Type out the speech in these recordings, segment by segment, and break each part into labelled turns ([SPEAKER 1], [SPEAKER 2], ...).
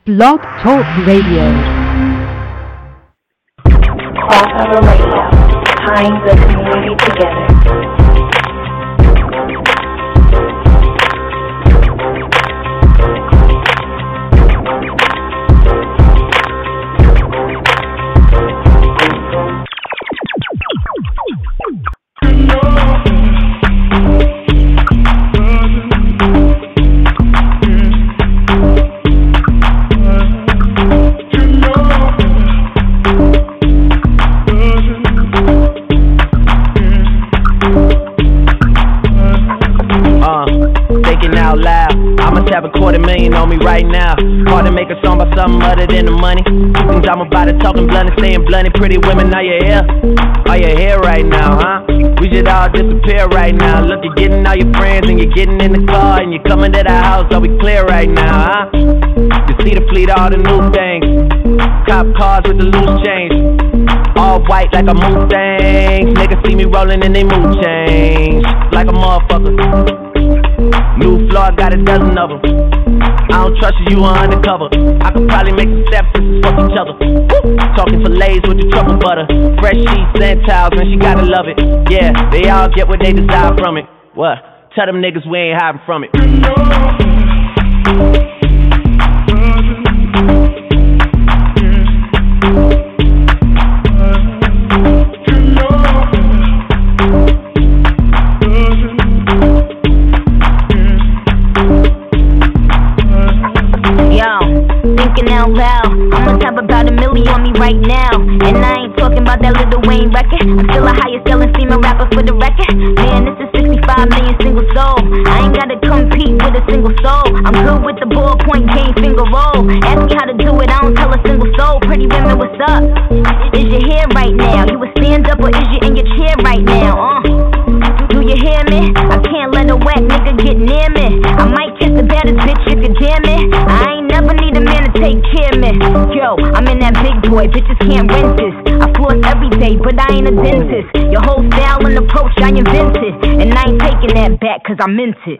[SPEAKER 1] Blog Talk Radio.
[SPEAKER 2] Crossover Radio, tying the community together.
[SPEAKER 3] Have a $250,000 on me right now. Hard to make a song about something other than the money. Two things I'm about it, talking blunt and staying blunt. Pretty women, are you here? Are you here right now, huh? We should all disappear right now. Look, you're getting all your friends and you're getting in the car and you're coming to the house. Are we clear right now, huh? You see the fleet, all the new things. Cop cars with the loose change. All white like a Mustang. Niggas see me rolling and they mood change. Like a motherfucker. New floor, got a dozen of them. I don't trust you, you are undercover. I could probably make some steps and fuck each other. Woo! Talking fillets with the truffle butter. Fresh sheets and towels, and she gotta love it. Yeah, they all get what they desire from it. What? Tell them niggas we ain't hiding from it.
[SPEAKER 4] Right now, and I ain't talking about that Lil Wayne record. I'm still a highest selling female rapper for the record. Man, this is 65 million single soul. I ain't gotta compete with a single soul. I'm good with the ballpoint game, finger roll. Ask me how to do it, I don't tell a single soul. Pretty women, what's up? Is your hair right now? You a stand up or is you in your chair right now? Do you hear me? I can't let a whack nigga get near me. I might kiss the baddest bitch if you dare me. I ain't never need a man to take care of me. Yo, I'm in that big boy, bitches can't rent this. I floss every day, but I ain't a dentist. Your whole style and approach I invented, and I ain't taking that back cause I meant it.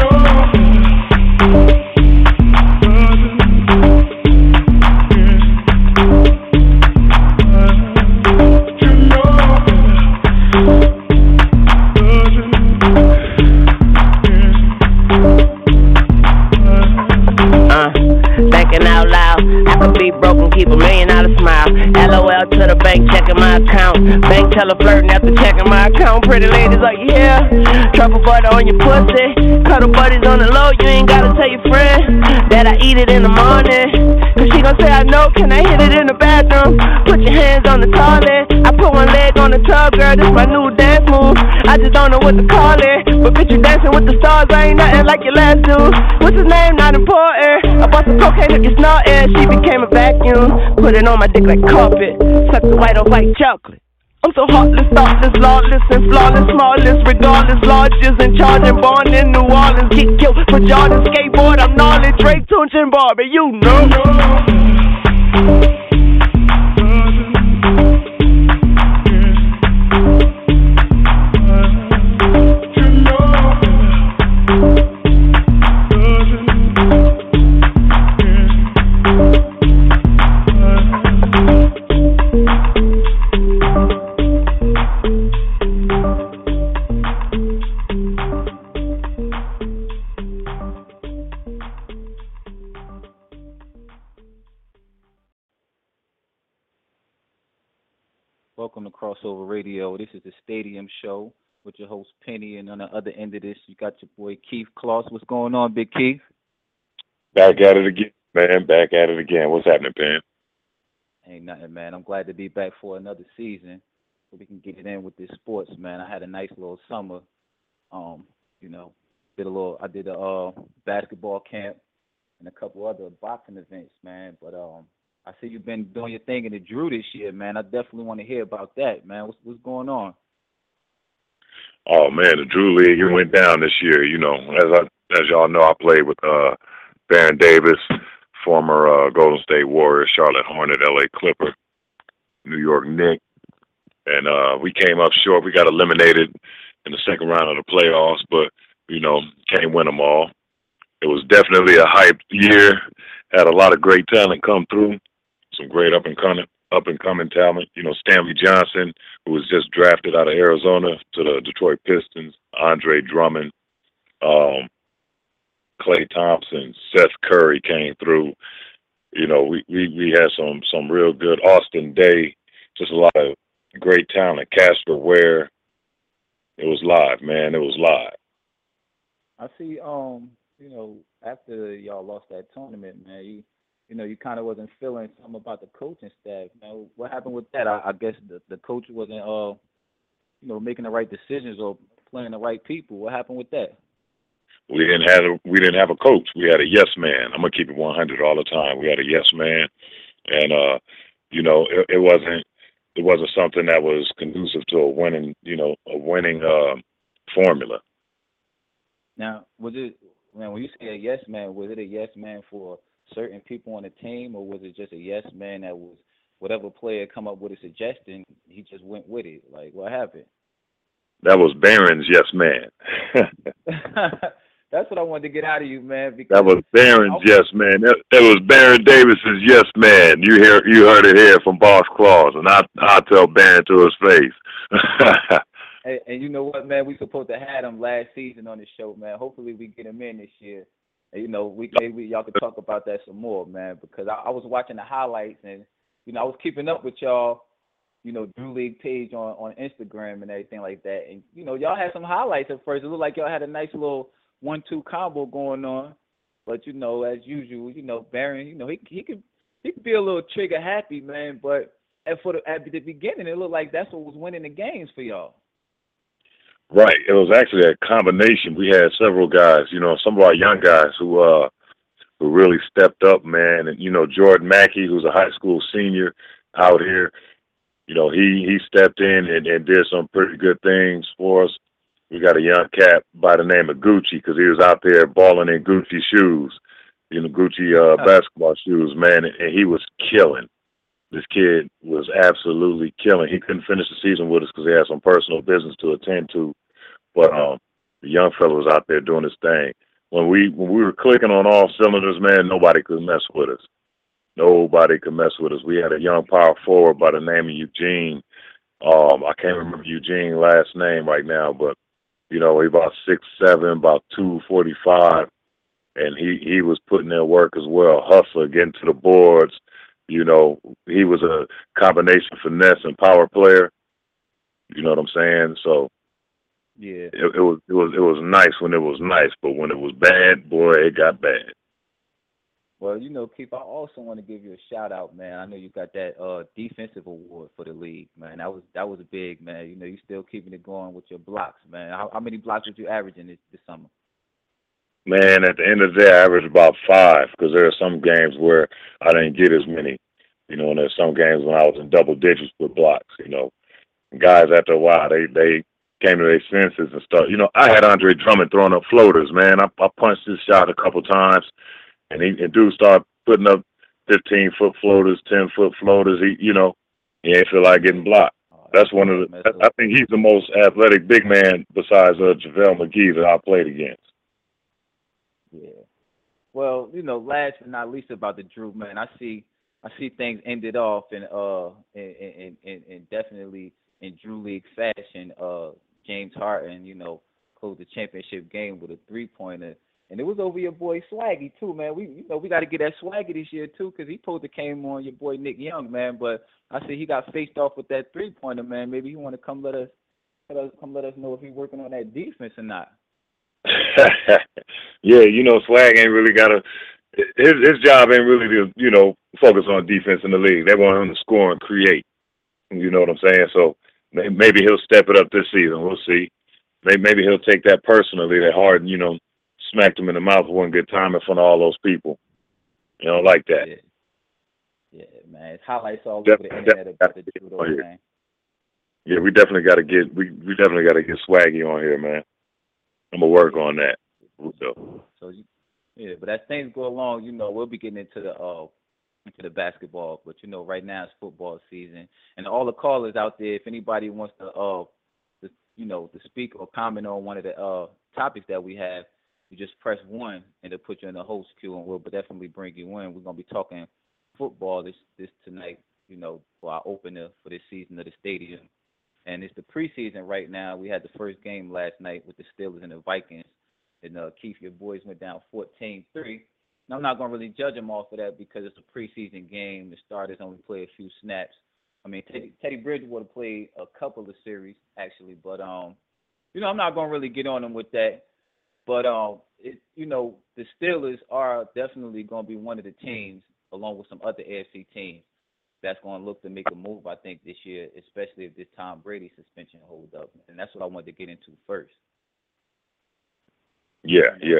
[SPEAKER 3] Thinking out loud, I could be broken, keep $1 million smile. LOL to the bank, checking my account. Bank teller flirting after checking my account. Pretty ladies like, yeah, truffle butter on your pussy. Cuddle buddies on the low, you ain't gotta tell your friend that I eat it in the morning. Cause she gon' say I know, can I hit it in the bathroom? Put your hands on the toilet. I put one leg on the tub, girl, this my new dance move. I just don't know what to call it, but bitch, you dancing with the stars, I ain't nothing like your last dude. What's his name? Not important. I bought some cocaine, look, it's not air. She became a vacuum. Put it on my dick like carpet. Suck the white on white chocolate. I'm so heartless, thoughtless, lawless, and flawless, smallest, regardless, largest, and charging, born in New Orleans, get killed for Jordan, skateboard, I'm gnarly, Drake, Tunch, and Barbie, you know.
[SPEAKER 5] Welcome to Crossover Radio. This is the Stadium Show with your host Penny, and on the other end of this, you got your boy Keith Kloss. What's going on, Big Keith?
[SPEAKER 6] Back at it again, man. Back at it again. What's happening, Penn?
[SPEAKER 5] Ain't nothing, man. I'm glad to be back for another season, so we can get it in with this sports, man. I had a nice little summer. I did a basketball camp and a couple other boxing events, man. But I see you've been doing your thing in the Drew this year, man. I definitely want to hear about that, man. What's going on?
[SPEAKER 6] Oh man, the Drew League, it went down this year. You know, as y'all know, I played with Baron Davis, former Golden State Warrior, Charlotte Hornet, LA Clipper, New York Knicks, and we came up short. We got eliminated in the second round of the playoffs, but can't win them all. It was definitely a hyped year. had a lot of great talent come through, some great up and coming talent. You know, Stanley Johnson, who was just drafted out of Arizona to the Detroit Pistons, Andre Drummond, um, Klay Thompson, Seth Curry came through. You know, we had some real good Austin Day, just a lot of great talent. Casper Ware, it was live, man. It was live.
[SPEAKER 5] I see. After y'all lost that tournament, man, you kind of wasn't feeling something about the coaching staff. Man, what happened with that? I guess the coach wasn't, making the right decisions or playing the right people. What happened with that?
[SPEAKER 6] We didn't have a coach. We had a yes man. I'm gonna keep it 100 all the time. We had a yes man, and it wasn't something that was conducive to a winning formula.
[SPEAKER 5] Now, was it, man, when you say a yes man, was it a yes man for certain people on the team, or was it just a yes man that was whatever player come up with a suggestion, he just went with it? Like, what happened?
[SPEAKER 6] That was Barron's yes man.
[SPEAKER 5] That's what I wanted to get out of you, man. Because
[SPEAKER 6] That was Barron's yes man. That was Baron Davis's yes man. You heard it here from Boss Claus, and I tell Barron to his face.
[SPEAKER 5] and you know what, man? We supposed to have him last season on the show, man. Hopefully we get him in this year. And, maybe y'all could talk about that some more, man. Because I was watching the highlights, and I was keeping up with y'all, Drew League page on Instagram and everything like that. And y'all had some highlights at first. It looked like y'all had a nice little 1-2 combo going on. But as usual, Barron, he could be a little trigger happy, man. But at the beginning, it looked like that's what was winning the games for y'all.
[SPEAKER 6] Right. It was actually a combination. We had several guys, some of our young guys who really stepped up, man. And Jordan Mackey, who's a high school senior out here, he stepped in and did some pretty good things for us. We got a young cat by the name of Gucci because he was out there balling in Gucci shoes, Gucci basketball shoes, man, and he was killing. This kid was absolutely killing. He couldn't finish the season with us because he had some personal business to attend to, but the young fellow was out there doing his thing. When we were clicking on all cylinders, man, nobody could mess with us. Nobody could mess with us. We had a young power forward by the name of Eugene. I can't remember Eugene's last name right now, but he about 6'7", about 245, and he was putting in work as well. Hustler, getting to the boards. He was a combination finesse and power player. You know what I'm saying? So
[SPEAKER 5] yeah,
[SPEAKER 6] it was nice when it was nice, but when it was bad, boy, it got bad.
[SPEAKER 5] Well, Keith, I also want to give you a shout out, man. I know you got that defensive award for the league, man. That was big, man. You still keeping it going with your blocks, man. How many blocks did you average in this summer?
[SPEAKER 6] Man, at the end of the day, I averaged about 5 because there are some games where I didn't get as many. And there's some games when I was in double digits with blocks. Guys after a while they came to their senses and stuff. I had Andre Drummond throwing up floaters, man. I punched his shot a couple times. And dude started putting up 15-foot floaters, 10-foot floaters. He ain't feel like getting blocked. That's one of the. I think he's the most athletic big man besides JaVale McGee that I played against.
[SPEAKER 5] Yeah. Well, last but not least about the Drew, man. I see things ended off in definitely in Drew League fashion. James Harden, closed the championship game with a 3-pointer. And it was over your boy Swaggy too, man. We got to get that Swaggy this year too, because he supposed to came on your boy Nick Young, man. But I see he got faced off with that 3-pointer, man. Maybe he want to come let us know if he's working on that defense or not.
[SPEAKER 6] Yeah, Swag ain't really got his job ain't really to focus on defense in the league. They want him to score and create. You know what I'm saying? So maybe he'll step it up this season. We'll see. Maybe he'll take that personally. That Harden, smacked him in the mouth one good time in front of all those people. Like that.
[SPEAKER 5] Yeah, man. It's highlights all over the internet about the judo, man.
[SPEAKER 6] Yeah, we definitely got to get Swaggy on here, man. I'm gonna work on that.
[SPEAKER 5] So but as things go along, we'll be getting into the basketball. But right now it's football season, and all the callers out there, if anybody wants to to speak or comment on one of the topics that we have, You just press 1 and it'll put you in the host queue, and we'll definitely bring you in. We're going to be talking football this tonight, for our opener for this season of the stadium. And it's the preseason right now. We had the first game last night with the Steelers and the Vikings. And Keith, your boys went down 14-3. Now, I'm not going to really judge them off of that because it's a preseason game. The starters only play a few snaps. I mean, Teddy Bridgewater played a couple of series, actually. But, I'm not going to really get on them with that. But, the Steelers are definitely going to be one of the teams, along with some other AFC teams, that's going to look to make a move, I think, this year, especially if this Tom Brady suspension holds up. And that's what I wanted to get into first.
[SPEAKER 6] Yeah.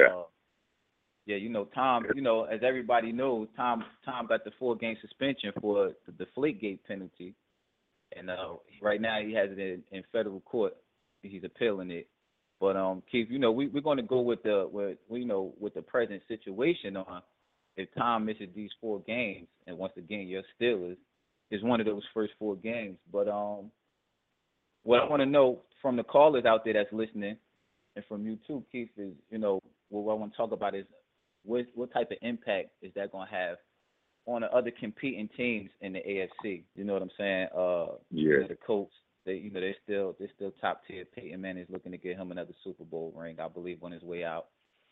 [SPEAKER 5] Tom, as everybody knows, Tom got the 4-game suspension for the Deflategate penalty. And right now he has it in federal court. He's appealing it. But, Keith, we're going to go with the present situation on if Tom misses these 4 games, and once again, your Steelers is one of those first 4 games. But what I want to know from the callers out there that's listening, and from you too, Keith, is, what I want to talk about is what type of impact is that going to have on the other competing teams in the AFC? You know what I'm saying? The Colts, they're still top tier. Peyton Manning is looking to get him another Super Bowl ring, I believe, on his way out.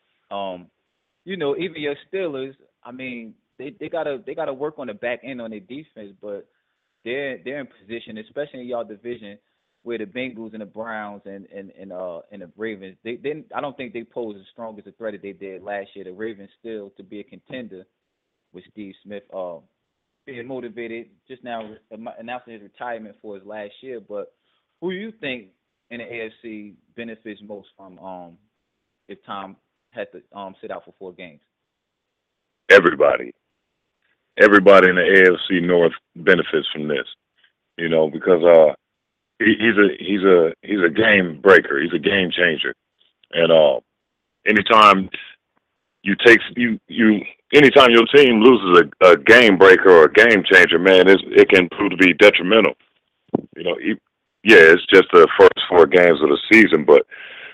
[SPEAKER 5] Even your Steelers, I mean, they gotta work on the back end on their defense, but they're in position, especially in y'all division, where the Bengals and the Browns and the Ravens, I don't think they pose as strong as a threat as they did last year. The Ravens still to be a contender with Steve Smith being motivated, just now announcing his retirement for his last year. But who do you think in the AFC benefits most from if Tom had to sit out for 4 games?
[SPEAKER 6] Everybody in the AFC North benefits from this, because he's a game breaker. He's a game changer, and anytime anytime your team loses a game breaker or a game changer, man, it can prove to be detrimental. It's just the first 4 games of the season, but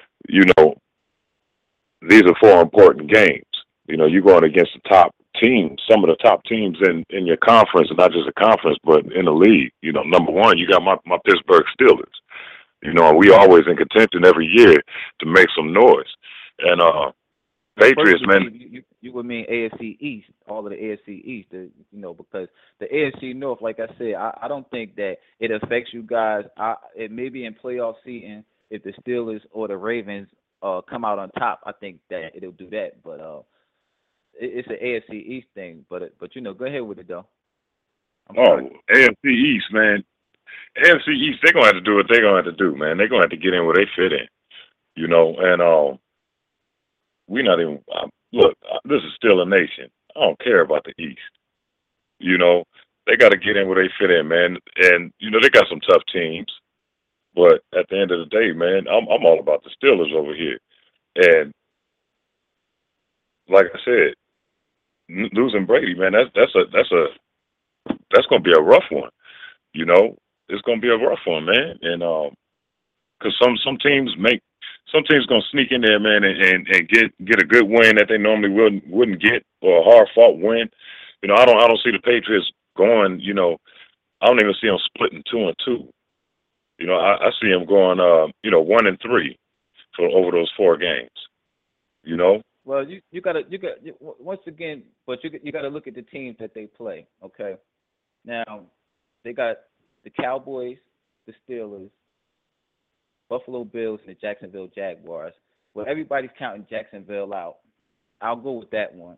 [SPEAKER 6] these are 4 important games. You're going against the top teams, some of the top teams in your conference, and not just a conference, but in the league. Number 1, you got my Pittsburgh Steelers. We always in contention every year to make some noise. And Patriots, man.
[SPEAKER 5] You would mean AFC East, all of the AFC East, because the AFC North, like I said, I don't think that it affects you guys. It may be in playoff seating if the Steelers or the Ravens come out on top. I think that it'll do that, but it's an AFC East thing. But go ahead with it though.
[SPEAKER 6] AFC East, man. AFC East, they're gonna have to do what they're gonna have to do, man. They're gonna have to get in where they fit in, and we're not even look. This is still a nation. I don't care about the East. They got to get in where they fit in, man. And they got some tough teams, but at the end of the day, man, I'm all about the Steelers over here. And like I said, losing Brady, man, that's gonna be a rough one. It's gonna be a rough one, man. And because some teams gonna sneak in there, man, and get a good win that they normally wouldn't get, or a hard fought win. I don't see the Patriots going. I don't even see them splitting 2-2. I see them going 1-3 for over those 4 games.
[SPEAKER 5] Well, you got once again, but you got to look at the teams that they play. Okay, now they got the Cowboys, the Steelers, Buffalo Bills, and the Jacksonville Jaguars. Well, everybody's counting Jacksonville out. I'll go with that one.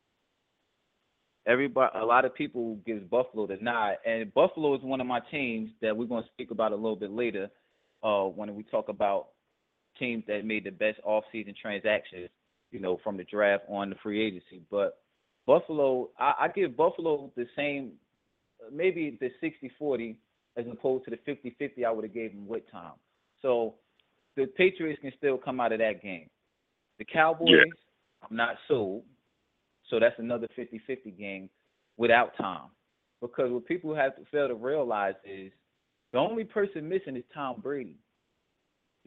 [SPEAKER 5] A lot of people gives Buffalo the nod, and Buffalo is one of my teams that we're going to speak about a little bit later when we talk about teams that made the best off-season transactions, from the draft on the free agency. But Buffalo, I give Buffalo the same, maybe the 60-40 as opposed to the 50-50 I would have gave them with Tom. So the Patriots can still come out of that game. The Cowboys, I'm not sold. So that's another 50-50 game without Tom. Because what people have to fail to realize is the only person missing is Tom Brady.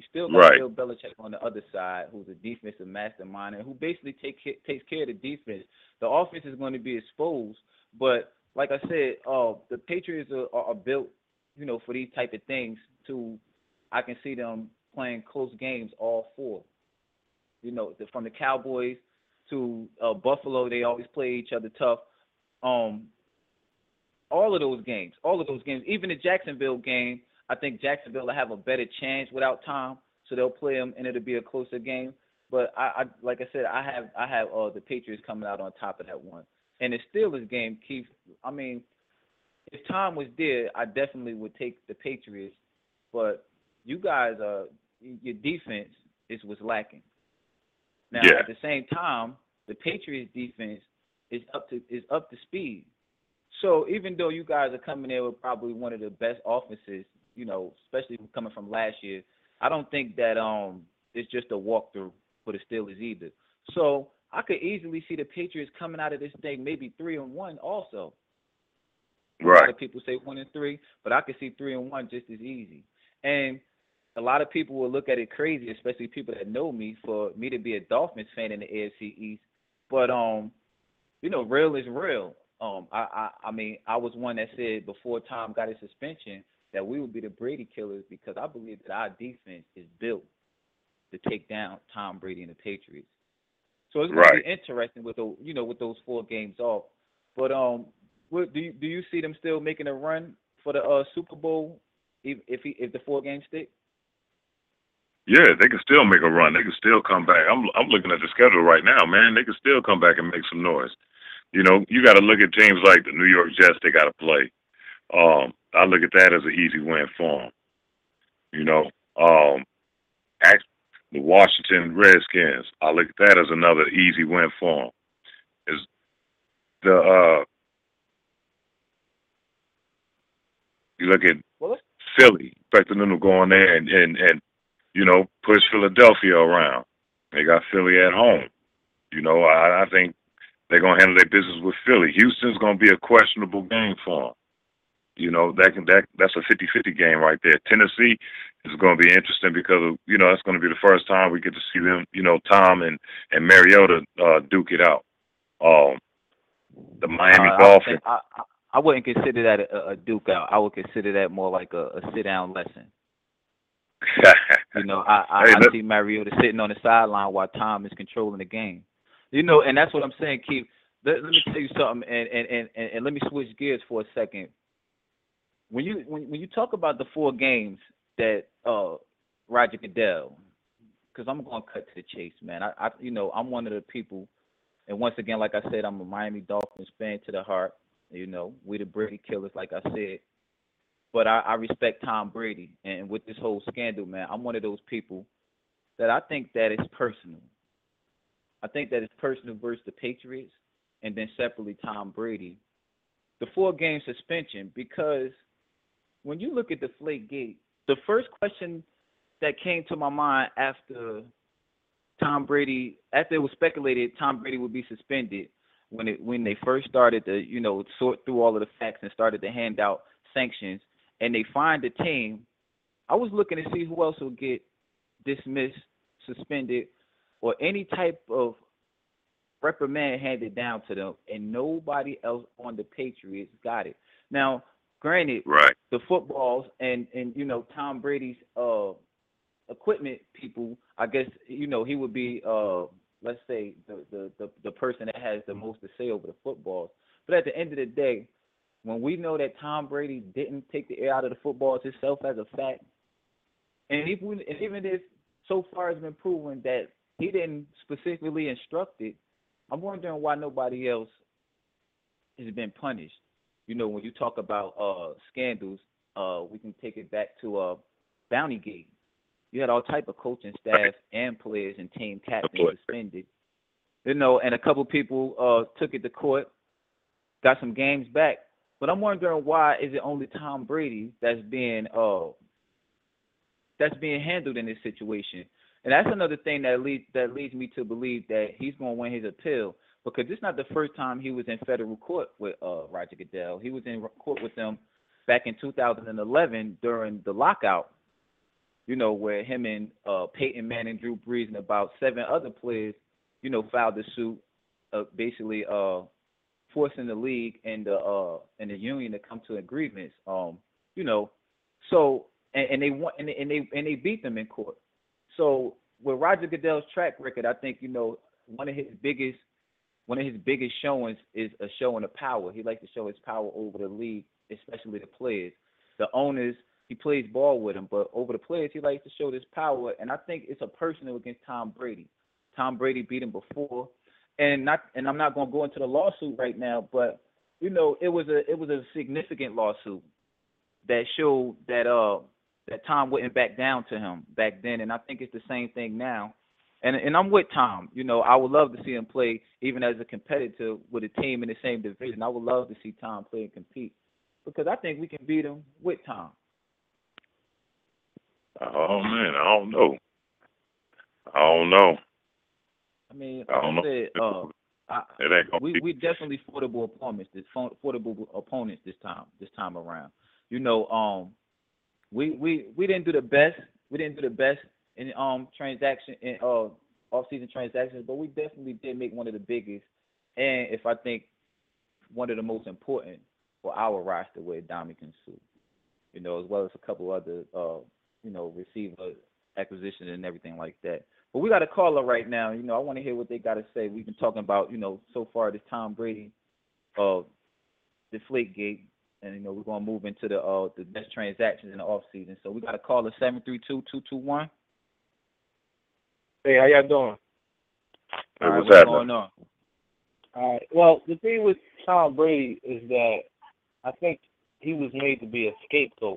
[SPEAKER 5] You still got
[SPEAKER 6] Right.
[SPEAKER 5] Bill Belichick on the other side, who's a defensive mastermind and who basically takes care of the defense. The offense is going to be exposed, but like I said, the Patriots are built, for these type of things. I can see them playing close games, all four. From the Cowboys to Buffalo, they always play each other tough. All of those games, even the Jacksonville game, I think Jacksonville will have a better chance without Tom, so they'll play them and it'll be a closer game. But I like I said, I have the Patriots coming out on top of that one. And the Steelers game, Keith, I mean, if Tom was there, I definitely would take the Patriots. But you guys, your defense was lacking. Now, at the same time, the Patriots defense is up to speed. So even though you guys are coming in with probably one of the best offenses, especially coming from last year, I don't think that it's just a walkthrough for the Steelers either. So I could easily see the Patriots coming out of this thing maybe 3-1 also.
[SPEAKER 6] Right.
[SPEAKER 5] A lot of people say 1-3, but I could see 3-1 just as easy. And a lot of people will look at it crazy, especially people that know me, for me to be a Dolphins fan in the AFC East. But real is real. I mean, I was one that said before Tom got his suspension that we would be the Brady killers, because I believe that our defense is built to take down Tom Brady and the Patriots. So it's going to be interesting with with those 4 games off. But do you see them still making a run for the Super Bowl if the 4 games stick?
[SPEAKER 6] Yeah, they can still make a run. They can still come back. I'm looking at the schedule right now, man. They can still come back and make some noise. You got to look at teams like the New York Jets. They got to play. I look at that as an easy win for them. The Washington Redskins, I look at that as another easy win for them. Is the you look at Philly, expecting them to go in there and push Philadelphia around. They got Philly at home. I think they're gonna handle their business with Philly. Houston's gonna be a questionable game for them. That's a 50-50 game right there. Tennessee is going to be interesting because that's going to be the first time we get to see them. Tom and Mariota duke it out. The Miami Dolphins.
[SPEAKER 5] I wouldn't consider that a duke out. I would consider that more like a sit down lesson. I see Mariota sitting on the sideline while Tom is controlling the game. And that's what I'm saying, Keith. Let me tell you something, and let me switch gears for a second. When you talk about the 4 games that Roger Goodell, because I'm going to cut to the chase, man. I'm one of the people, and once again, like I said, I'm a Miami Dolphins fan to the heart. We the Brady killers, like I said. But I respect Tom Brady, and with this whole scandal, man, I'm one of those people that I think that it's personal. I think that it's personal versus the Patriots, and then separately Tom Brady. The 4-game suspension, because when you look at the Deflategate, the first question that came to my mind after it was speculated Tom Brady would be suspended, when they first started to sort through all of the facts and started to hand out sanctions, and they fined the team, I was looking to see who else would get dismissed, suspended, or any type of reprimand handed down to them, and nobody else on the Patriots got it. Now, granted, the footballs and Tom Brady's equipment people, I guess he would be let's say the person that has the most to say over the footballs. But at the end of the day, when we know that Tom Brady didn't take the air out of the footballs himself as a fact, and even if so far it's been proven that he didn't specifically instruct it, I'm wondering why nobody else has been punished. When you talk about scandals, we can take it back to Bountygate. You had all type of coaching staff and players and team captains suspended. And a couple people took it to court, got some games back. But I'm wondering, why is it only Tom Brady that's being handled in this situation? And that's another thing that leads me to believe that he's going to win his appeal, because this is not the first time he was in federal court with Roger Goodell. He was in court with them back in 2011 during the lockout. where him and Peyton Manning, Drew Brees, and about 7 other players, filed the suit, basically forcing the league and the union to come to agreements. So and they won and they beat them in court. So with Roger Goodell's track record, I think one of his biggest showings is a showing of power. He likes to show his power over the league, especially the players. The owners, he plays ball with them, but over the players, he likes to show this power. And I think it's a personal against Tom Brady. Tom Brady beat him before, and I'm not going to go into the lawsuit right now, but it was a significant lawsuit that showed that that Tom wouldn't back down to him back then, and I think it's the same thing now. And I'm with Tom. I would love to see him play even as a competitor with a team in the same division. I would love to see Tom play and compete because I think we can beat him with Tom.
[SPEAKER 6] Oh man, I don't know.
[SPEAKER 5] I mean,
[SPEAKER 6] I don't know.
[SPEAKER 5] We definitely formidable opponents. Formidable opponents this time around. We didn't do the best. We didn't do the best in transaction in off-season transactions, but we definitely did make one of the biggest, and if I think one of the most important for our roster with Ndamukong Suh, as well as a couple other receiver acquisitions and everything like that. But we got a caller right now. I want to hear what they got to say. We've been talking about so far this Tom Brady Deflategate. And we're gonna move into the best transactions in the off season. So we got a caller 732-221.
[SPEAKER 1] Hey, how y'all doing?
[SPEAKER 6] Hey, what's
[SPEAKER 5] going on?
[SPEAKER 1] All right. Well, the thing with Tom Brady is that I think he was made to be a scapegoat.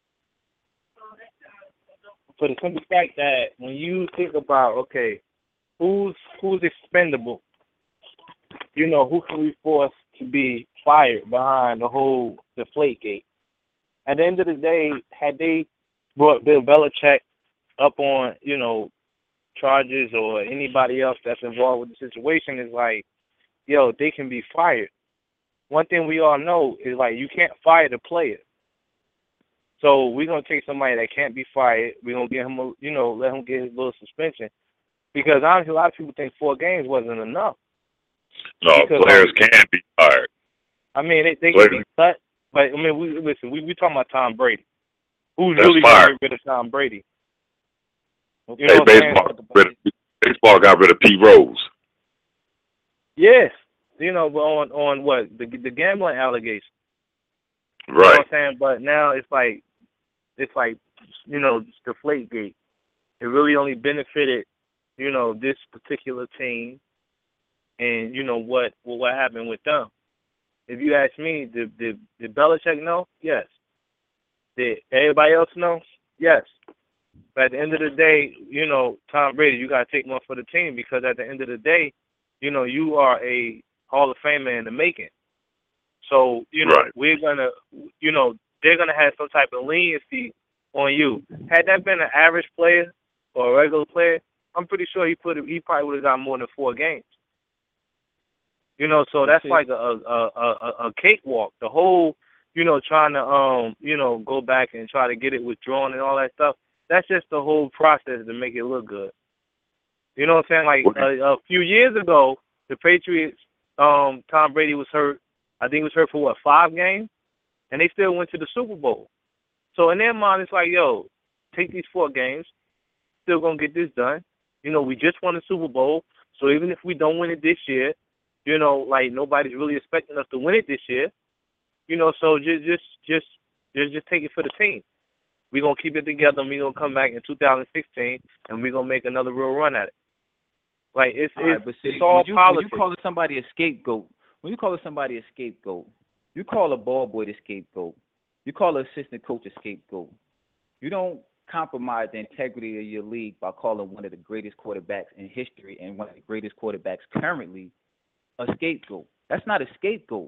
[SPEAKER 1] For the simple fact that when you think about who's expendable, who can we force to be fired behind the whole Deflategate? At the end of the day, had they brought Bill Belichick up on, charges or anybody else that's involved with the situation, is like, they can be fired. One thing we all know is you can't fire the player. So we're gonna take somebody that can't be fired. We're gonna give him let him get his little suspension. Because honestly, a lot of people think 4 games wasn't enough.
[SPEAKER 6] No, because players can be fired.
[SPEAKER 1] I mean, they can be cut, but I mean, we talking about Tom Brady. Who's
[SPEAKER 6] That's
[SPEAKER 1] really going to get rid of Tom Brady?
[SPEAKER 6] Baseball got rid of Pete Rose.
[SPEAKER 1] Yes, but on what the gambling allegations.
[SPEAKER 6] Right.
[SPEAKER 1] You know what I'm saying? But now it's like Deflategate. It really only benefited this particular team, and what happened with them. If you ask me, did Belichick know? Yes. Did everybody else know? Yes. But at the end of the day, Tom Brady, you got to take one for the team because at the end of the day, you are a Hall of Famer in the making. So,
[SPEAKER 6] right.
[SPEAKER 1] We're going to, they're going to have some type of leniency on you. Had that been an average player or a regular player, I'm pretty sure he probably would have got more than 4 games. So that's like a cakewalk. The whole, trying to, go back and try to get it withdrawn and all that stuff. That's just the whole process to make it look good. You know what I'm saying? Like a few years ago, the Patriots, Tom Brady was hurt. I think he was hurt for 5 games, and they still went to the Super Bowl. So in their mind, it's like, take these 4 games, still gonna get this done. We just won the Super Bowl, so even if we don't win it this year, nobody's really expecting us to win it this year. So just take it for the team. We're going to keep it together, and we're going to come back in 2016, and we're going to make another real run at it. It's all politics.
[SPEAKER 5] When you call somebody a scapegoat, you call a ball boy the scapegoat. You call an assistant coach a scapegoat. You don't compromise the integrity of your league by calling one of the greatest quarterbacks in history and one of the greatest quarterbacks currently a scapegoat. That's not a scapegoat.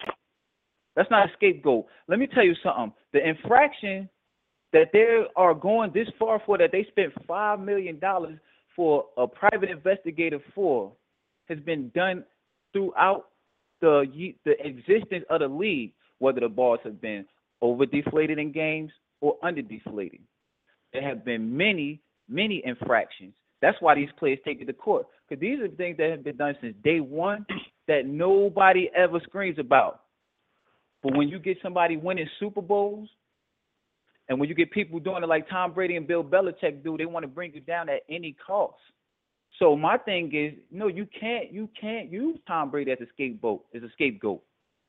[SPEAKER 5] Let me tell you something. The infraction that they are going this far for, that they spent $5 million for a private investigator for, has been done throughout the existence of the league, whether the balls have been over-deflated in games or under-deflated. there have been many infractions. That's why these players take it to court, because these are things that have been done since day one that nobody ever screams about. But when you get somebody winning Super Bowls, and when you get people doing it like Tom Brady and Bill Belichick do, they want to bring you down at any cost. So my thing is, no, you can't use Tom Brady as a scapegoat.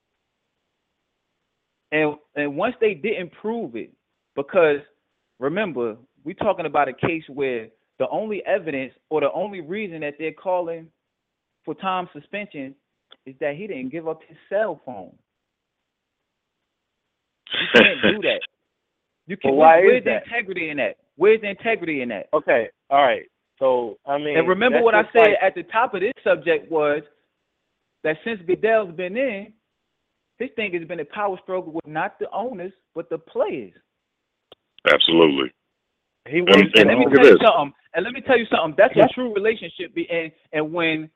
[SPEAKER 5] And once they didn't prove it, because remember, we're talking about a case where the only evidence or the only reason that they're calling for Tom's suspension is that he didn't give up his cell phone. You can't do that. You can't.
[SPEAKER 1] Well,
[SPEAKER 5] where's the integrity in that? Where's the integrity in that?
[SPEAKER 1] Okay, all right. So, I mean...
[SPEAKER 5] And remember what I said at the top of this subject was that since Goodell's been in, this thing has been a power struggle with not the owners, but the players.
[SPEAKER 6] Absolutely.
[SPEAKER 5] And let me tell you something. That's a true relationship. And when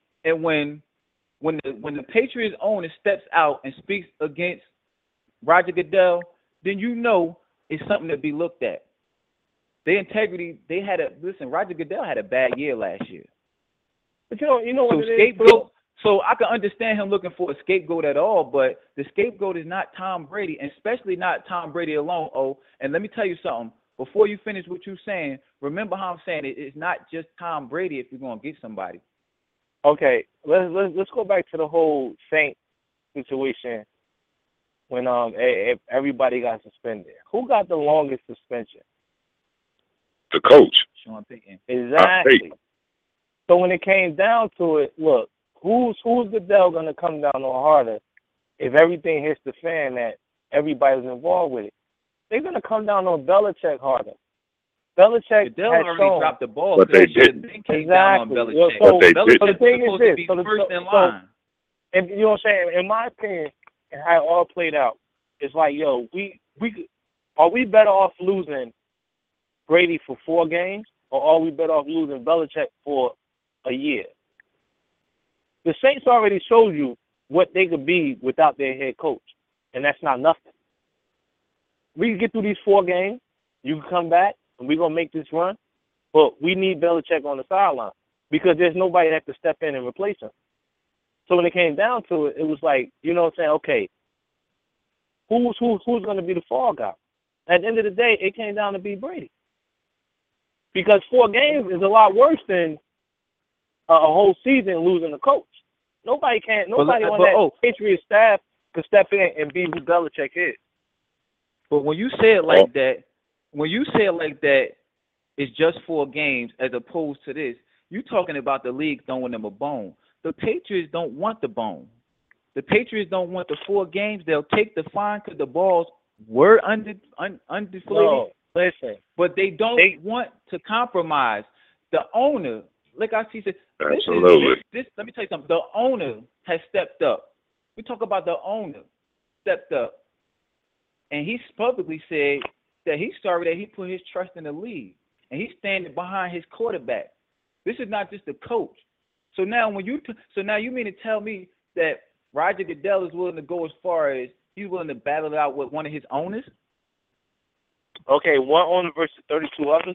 [SPEAKER 5] the Patriots owner steps out and speaks against Roger Goodell, then you know it's something to be looked at. Their integrity, Roger Goodell had a bad year last year.
[SPEAKER 1] But you know what
[SPEAKER 5] scapegoat. So I can understand him looking for a scapegoat at all, but the scapegoat is not Tom Brady, and especially not Tom Brady alone. Oh, and let me tell you something. Before you finish what you're saying, remember how I'm saying it's not just Tom Brady if you're going to get somebody.
[SPEAKER 1] Okay, let's go back to the whole Saint situation when everybody got suspended. Who got the longest suspension?
[SPEAKER 6] The coach.
[SPEAKER 5] Sean Payton.
[SPEAKER 1] Exactly. So when it came down to it, look, who's Goodell going to come down on harder if everything hits the fan that everybody's involved with it? They're going to come down on Belichick harder. Belichick
[SPEAKER 5] Goodell
[SPEAKER 1] has
[SPEAKER 5] already dropped the ball.
[SPEAKER 6] But they didn't.
[SPEAKER 5] Came down on Belichick.
[SPEAKER 1] So
[SPEAKER 6] the
[SPEAKER 1] thing is this.
[SPEAKER 5] So first in line.
[SPEAKER 1] And you know what I'm saying? In my opinion, and how it all played out, it's like, yo, are we better off losing Brady for 4 games, or are we better off losing Belichick for a year? The Saints already showed you what they could be without their head coach, and that's not nothing. We can get through these 4 games. You can come back, and we're going to make this run, but we need Belichick on the sideline because there's nobody that could step in and replace him. So when it came down to it, it was like, you know what I'm saying, okay, who's going to be the fall guy? At the end of the day, it came down to be Brady. Because 4 games is a lot worse than a whole season losing a coach. Nobody on that Patriots staff could step in and be who Belichick is.
[SPEAKER 5] But when you say it like that, it's just 4 games as opposed to this. You're talking about the league throwing them a bone. The Patriots don't want the bone. The Patriots don't want the 4 games. They'll take the fine because the balls were undeflated.
[SPEAKER 1] No, listen.
[SPEAKER 5] But they don't want to compromise. The owner, like I see, said,
[SPEAKER 6] absolutely.
[SPEAKER 5] Let me tell you something. The owner has stepped up. We talk about the owner stepped up. And he publicly said that he's sorry that he put his trust in the league. And he's standing behind his quarterback. This is not just a coach. So now you mean to tell me that Roger Goodell is willing to go as far as he's willing to battle it out with one of his owners?
[SPEAKER 1] Okay, 1 owner versus 32 others.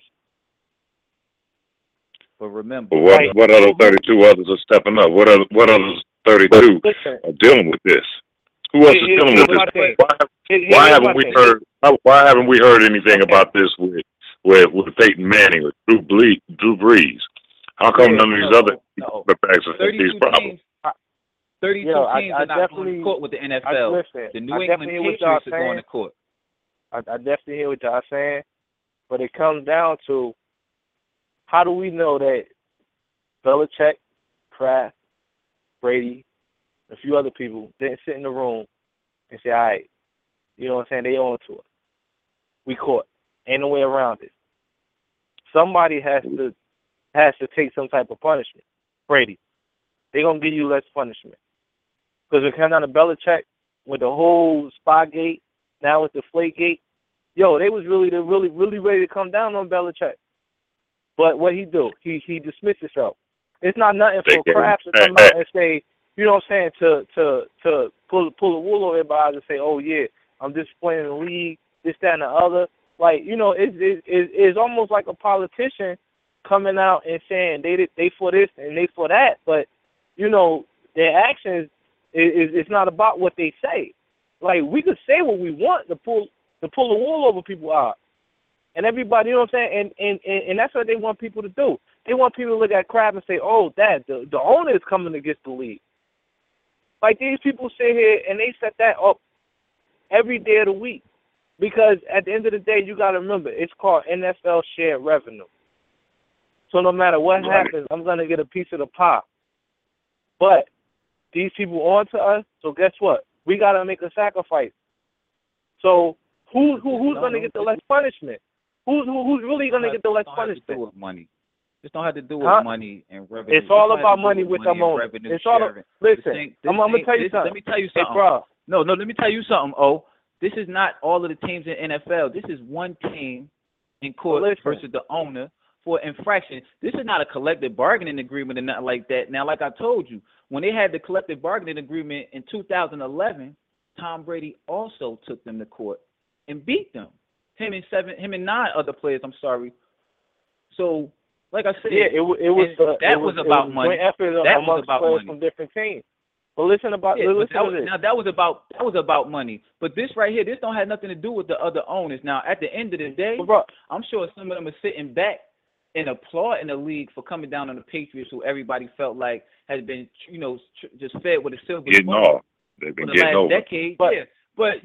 [SPEAKER 5] But remember,
[SPEAKER 6] what other 32 others are stepping up? What other 32 are dealing with this? Who else is dealing with this? Why haven't we heard anything about this with Peyton Manning or Drew Brees? How come none of these other quarterbacks are these problems?
[SPEAKER 5] 32 teams are not going to court with the NFL. The New England Patriots are going to court.
[SPEAKER 1] I definitely hear what y'all saying, but it comes down to how do we know that Belichick, Kraft, Brady, a few other people didn't sit in the room and say, all right, you know what I'm saying, they own to it. We caught. Ain't no way around it. Somebody has to take some type of punishment. Brady, they're going to give you less punishment. Because when it comes down to Belichick, with the whole Spygate, now with the Flakegate, they was really ready to come down on Belichick. But what he do? He dismissed himself. It's not nothing for Kraft to come out and say, you know what I'm saying, to pull the wool over everybody and say, oh yeah, I'm disappointed in the league, this, that, and the other. Like, it's almost like a politician coming out and saying they for this and they for that, but their actions it's not about what they say. Like, we could say what we want to pull the wool over people's eyes, and everybody, you know what I'm saying, and that's what they want people to do. They want people to look at Crab and say, oh, Dad, the owner is coming against the league. Like, these people sit here and they set that up every day of the week. Because at the end of the day, you got to remember, it's called NFL shared revenue. So no matter what happens, I'm going to get a piece of the pie. But these people on to us, so guess what? We got to make a sacrifice. So who's going to get the less punishment? Who's really going to get the less punishment?
[SPEAKER 5] Have to do with money. This don't have to do with money and revenue.
[SPEAKER 1] It's all about money with them owners. It's all listen, I'm going to tell you something.
[SPEAKER 5] Let me tell you something.
[SPEAKER 1] Hey,
[SPEAKER 5] no, let me tell you something, This is not all of the teams in NFL. This is one team in court versus the owner for infraction. This is not a collective bargaining agreement and nothing like that. Now, like I told you, when they had the collective bargaining agreement in 2011, Tom Brady also took them to court and beat them. Him and 9 other players. I'm sorry. So, like I said,
[SPEAKER 1] it was
[SPEAKER 5] about money. That was about money
[SPEAKER 1] from different teams. But listen to this.
[SPEAKER 5] Now that was about money. But this right here, this don't have nothing to do with the other owners. Now at the end of the day, I'm sure some of them are sitting back and applauding the league for coming down on the Patriots, who everybody felt like has been, just fed with a silver spoon.
[SPEAKER 6] They've been
[SPEAKER 5] for the
[SPEAKER 6] getting
[SPEAKER 5] last
[SPEAKER 6] over.
[SPEAKER 5] decade. But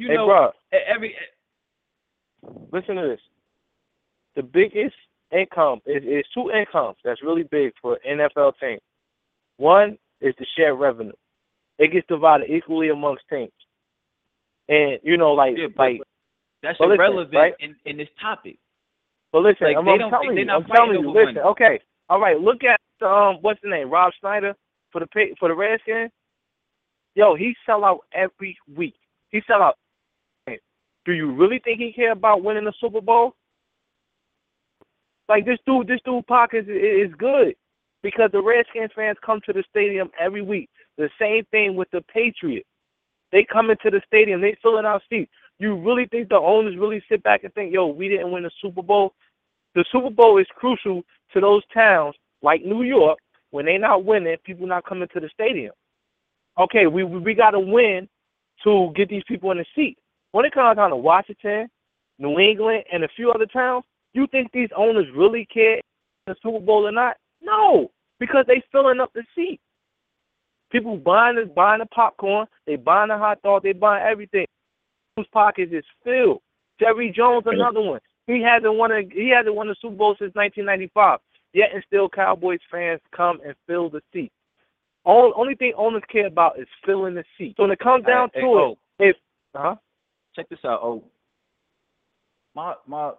[SPEAKER 1] listen to this. The biggest income is 2 incomes that's really big for NFL teams. One is the shared revenue. It gets divided equally amongst teams. And,
[SPEAKER 5] that's irrelevant, right? in this topic.
[SPEAKER 1] But listen, I'm telling you, listen, okay. All right, look at, what's the name, Rob Schneider for the Redskins. Yo, he sell out every week. He sell out. Do you really think he care about winning the Super Bowl? Like, this dude pocket is good because the Redskins fans come to the stadium every week. The same thing with the Patriots. They come into the stadium. They filling out seats. You really think the owners really sit back and think, yo, we didn't win the Super Bowl? The Super Bowl is crucial to those towns like New York. When they not winning, people not coming to the stadium. Okay, we got to win to get these people in the seat. When it comes down to Washington, New England, and a few other towns, you think these owners really care if the Super Bowl or not? No, because they filling up the seat. People buying the popcorn, they buying the hot dog, they buying everything. Whose pockets is filled. Jerry Jones, another one. He hasn't won the Super Bowl since 1995. Yet and still, Cowboys fans come and fill the seat. Only thing owners care about is filling the seat. So when it comes down to it,
[SPEAKER 5] check this out. My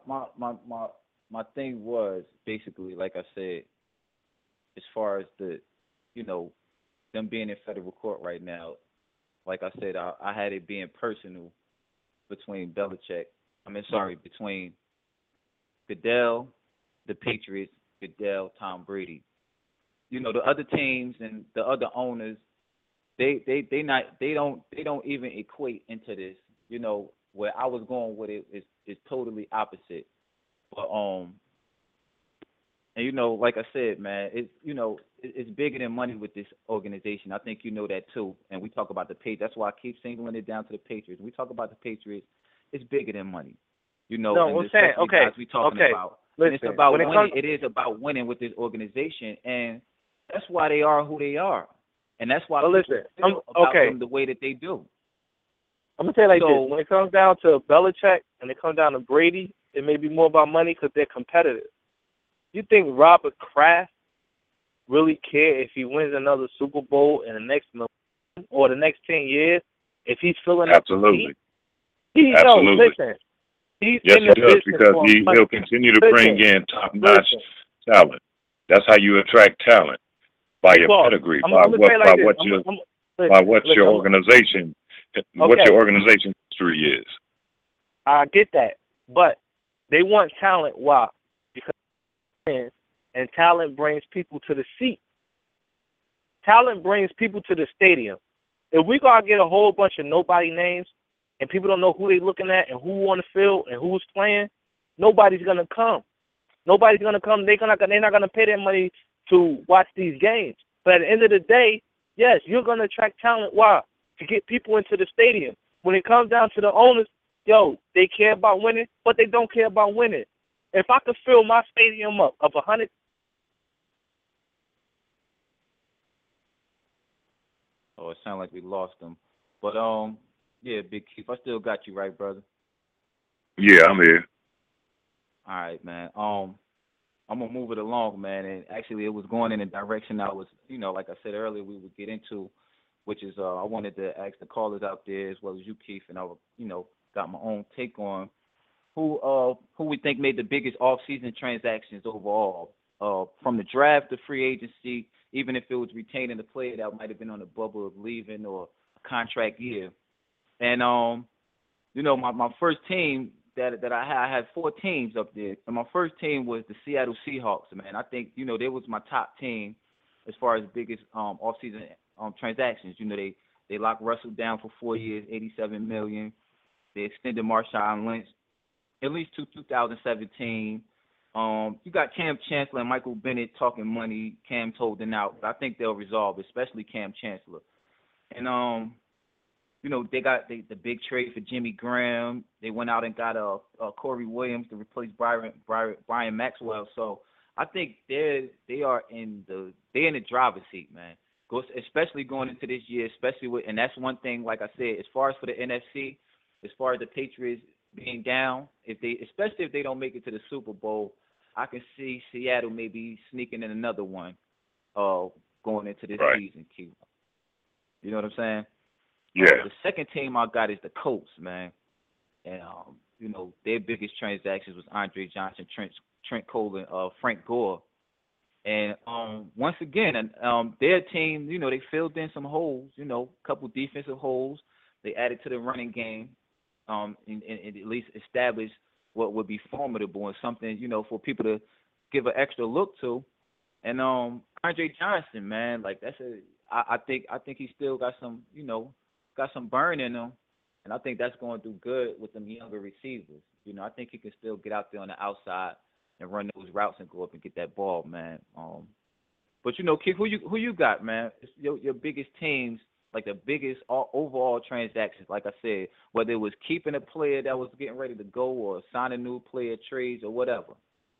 [SPEAKER 5] thing was basically, like I said, as far as the, them being in federal court right now, like I said, I had it being personal between between Goodell, the Patriots, Goodell, Tom Brady. The other teams and the other owners, they don't even equate into this. Where I was going with it is totally opposite. But and like I said, man, it's bigger than money with this organization. I think you know that too. And we talk about the Patriots. That's why I keep singling it down to the Patriots. When we talk about the Patriots, it's bigger than money.
[SPEAKER 1] No, we're saying, okay,
[SPEAKER 5] guys we talking about.
[SPEAKER 1] Listen,
[SPEAKER 5] and it's about winning. It is about winning with this organization, and that's why they are who they are, and that's why people feel about them the way that they do.
[SPEAKER 1] I'm gonna tell you like this: when it comes down to Belichick and it comes down to Brady, it may be more about money because they're competitive. You think Robert Kraft really care if he wins another Super Bowl in the next or the next 10 years if he's filling up the seat?
[SPEAKER 6] Absolutely.
[SPEAKER 1] No, listen.
[SPEAKER 6] Yes, he does, because he'll continue to bring in top-notch talent. That's how you attract talent, by your pedigree, by what your organization history is.
[SPEAKER 1] I get that, but they want talent. Why? Because and talent brings people to the seat. Talent brings people to the stadium. If we gotta get a whole bunch of nobody names and people don't know who they're looking at and who on the field and who's playing, Nobody's gonna come. Nobody's gonna come. They're not gonna pay their money to watch these games. But at the end of the day, yes, you're gonna attract talent. Why? To get people into the stadium. When it comes down to the owners, they care about winning, but they don't care about winning. If I could fill my stadium up of 100.
[SPEAKER 5] Oh, it sounds like we lost him. But yeah, Big Keith, I still got you right, brother.
[SPEAKER 6] Yeah, I'm here.
[SPEAKER 5] All right, man. I'm gonna move it along, man. And actually, it was going in a direction I was, like I said earlier, we would get into, which is I wanted to ask the callers out there as well as you, Keith, and I, got my own take on who we think made the biggest off-season transactions overall, from the draft to free agency, even if it was retaining a player that might have been on the bubble of leaving or a contract year. And my first team that I had 4 teams up there, and my first team was the Seattle Seahawks. Man, I think they was my top team as far as biggest off-season transactions. They locked Russell down for 4 years, $87 million. They extended Marshawn Lynch at least to 2017. You got Cam Chancellor and Michael Bennett talking money. Cam's holding out, but I think they'll resolve, especially Cam Chancellor. And they got the big trade for Jimmy Graham. They went out and got Corey Williams to replace Brian Maxwell. So I think they are in the driver's seat, man. Especially going into this year, and that's one thing. Like I said, as far as for the NFC, as far as the Patriots being down, especially if they don't make it to the Super Bowl, I can see Seattle maybe sneaking in another one going into this season, Keith. You know what I'm saying?
[SPEAKER 6] Yeah.
[SPEAKER 5] The second team I got is the Colts, man. And, their biggest transactions was Andre Johnson, Trent Cole, and Frank Gore. And once again, their team, they filled in some holes, a couple defensive holes. They added to the running game and at least established what would be formidable and something, for people to give an extra look to. And Andre Johnson, man, like I think he still got some, got some burn in him, and I think that's going to do good with them younger receivers. I think he can still get out there on the outside and run those routes and go up and get that ball, man. But Keith, who you got, man? It's your biggest teams, like the biggest overall transactions. Like I said, whether it was keeping a player that was getting ready to go or signing a new player, trades or whatever.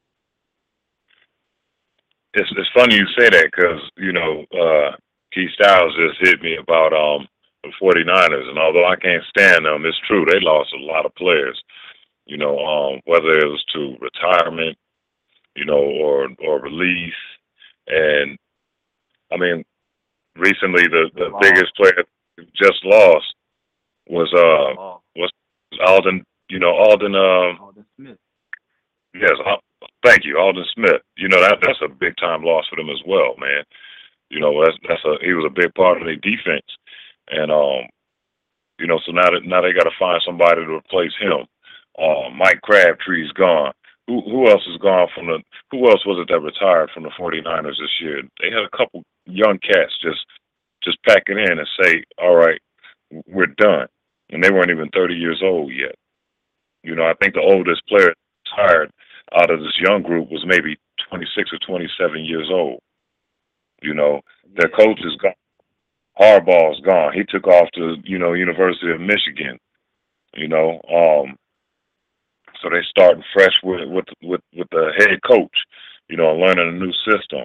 [SPEAKER 6] It's funny you say that because Keith Styles just hit me about the 49ers, and although I can't stand them, it's true they lost a lot of players. Whether it was to retirement, or release, and I mean, recently the biggest player just lost was Alden. Alden
[SPEAKER 5] Smith.
[SPEAKER 6] Yes, thank you, Alden Smith. That's a big time loss for them as well, man. He was a big part of their defense, and so now they got to find somebody to replace him. Mike Crabtree's gone. Who else is gone who else was it that retired from the 49ers this year? They had a couple young cats just pack it in and say, all right, we're done. And they weren't even 30 years old yet. I think the oldest player retired out of this young group was maybe 26 or 27 years old. Their coach is gone. Harbaugh's gone. He took off to, University of Michigan. So they starting fresh with the head coach, and learning a new system.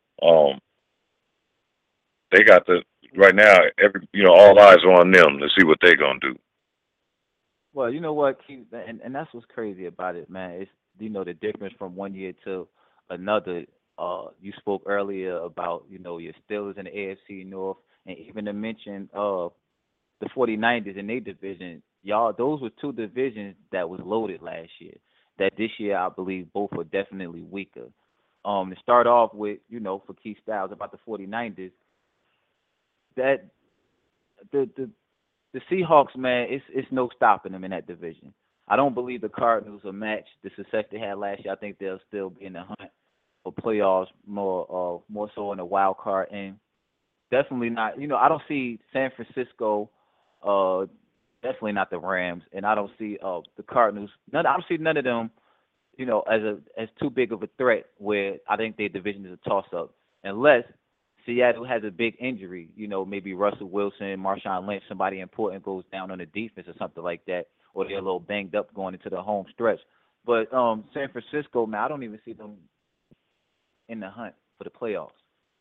[SPEAKER 6] They got right now. All eyes are on them to see what they're gonna do.
[SPEAKER 5] Well, you know what, Keith, and that's what's crazy about it, man. It's the difference from one year to another. You spoke earlier about your Steelers in the AFC North, and even to mention the 49ers in their division. Y'all, those were two divisions that was loaded last year. That this year, I believe, both are definitely weaker. To start off with, for Keith Styles about the 49ers, that the Seahawks, man, it's no stopping them in that division. I don't believe the Cardinals will match the success they had last year. I think they'll still be in the hunt for playoffs more so in the wild card. And definitely not, I don't see San Francisco, definitely not the Rams, and I don't see the Cardinals. I don't see none of them as too big of a threat where I think their division is a toss up unless Seattle has a big injury, maybe Russell Wilson, Marshawn Lynch, somebody important goes down on the defense or something like that, or they're a little banged up going into the home stretch. But San Francisco, man, I don't even see them in the hunt for the playoffs.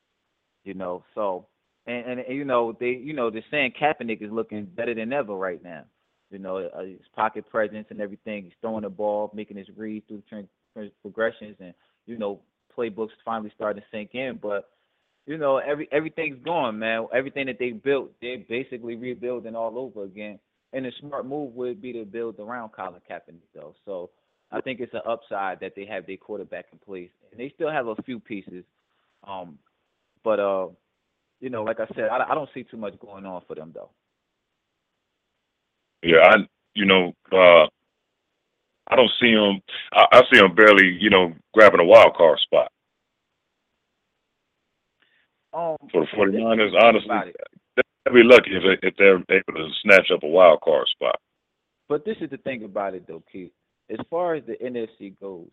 [SPEAKER 5] So and they're saying Kaepernick is looking better than ever right now. His pocket presence and everything. He's throwing the ball, making his read through progressions, and playbooks finally starting to sink in. But everything's gone, man. Everything that they built, they're basically rebuilding all over again. And the smart move would be to build around Colin Kaepernick, though. So I think it's an upside that they have their quarterback in place, and they still have a few pieces. But like I said, I don't see too much going on for them, though.
[SPEAKER 6] Yeah, I don't see him. I see him barely, grabbing a wild card spot. For the 49ers, honestly, they'll be lucky if they're able to snatch up a wild card spot.
[SPEAKER 5] But this is the thing about it, though, Keith. As far as the NFC goes,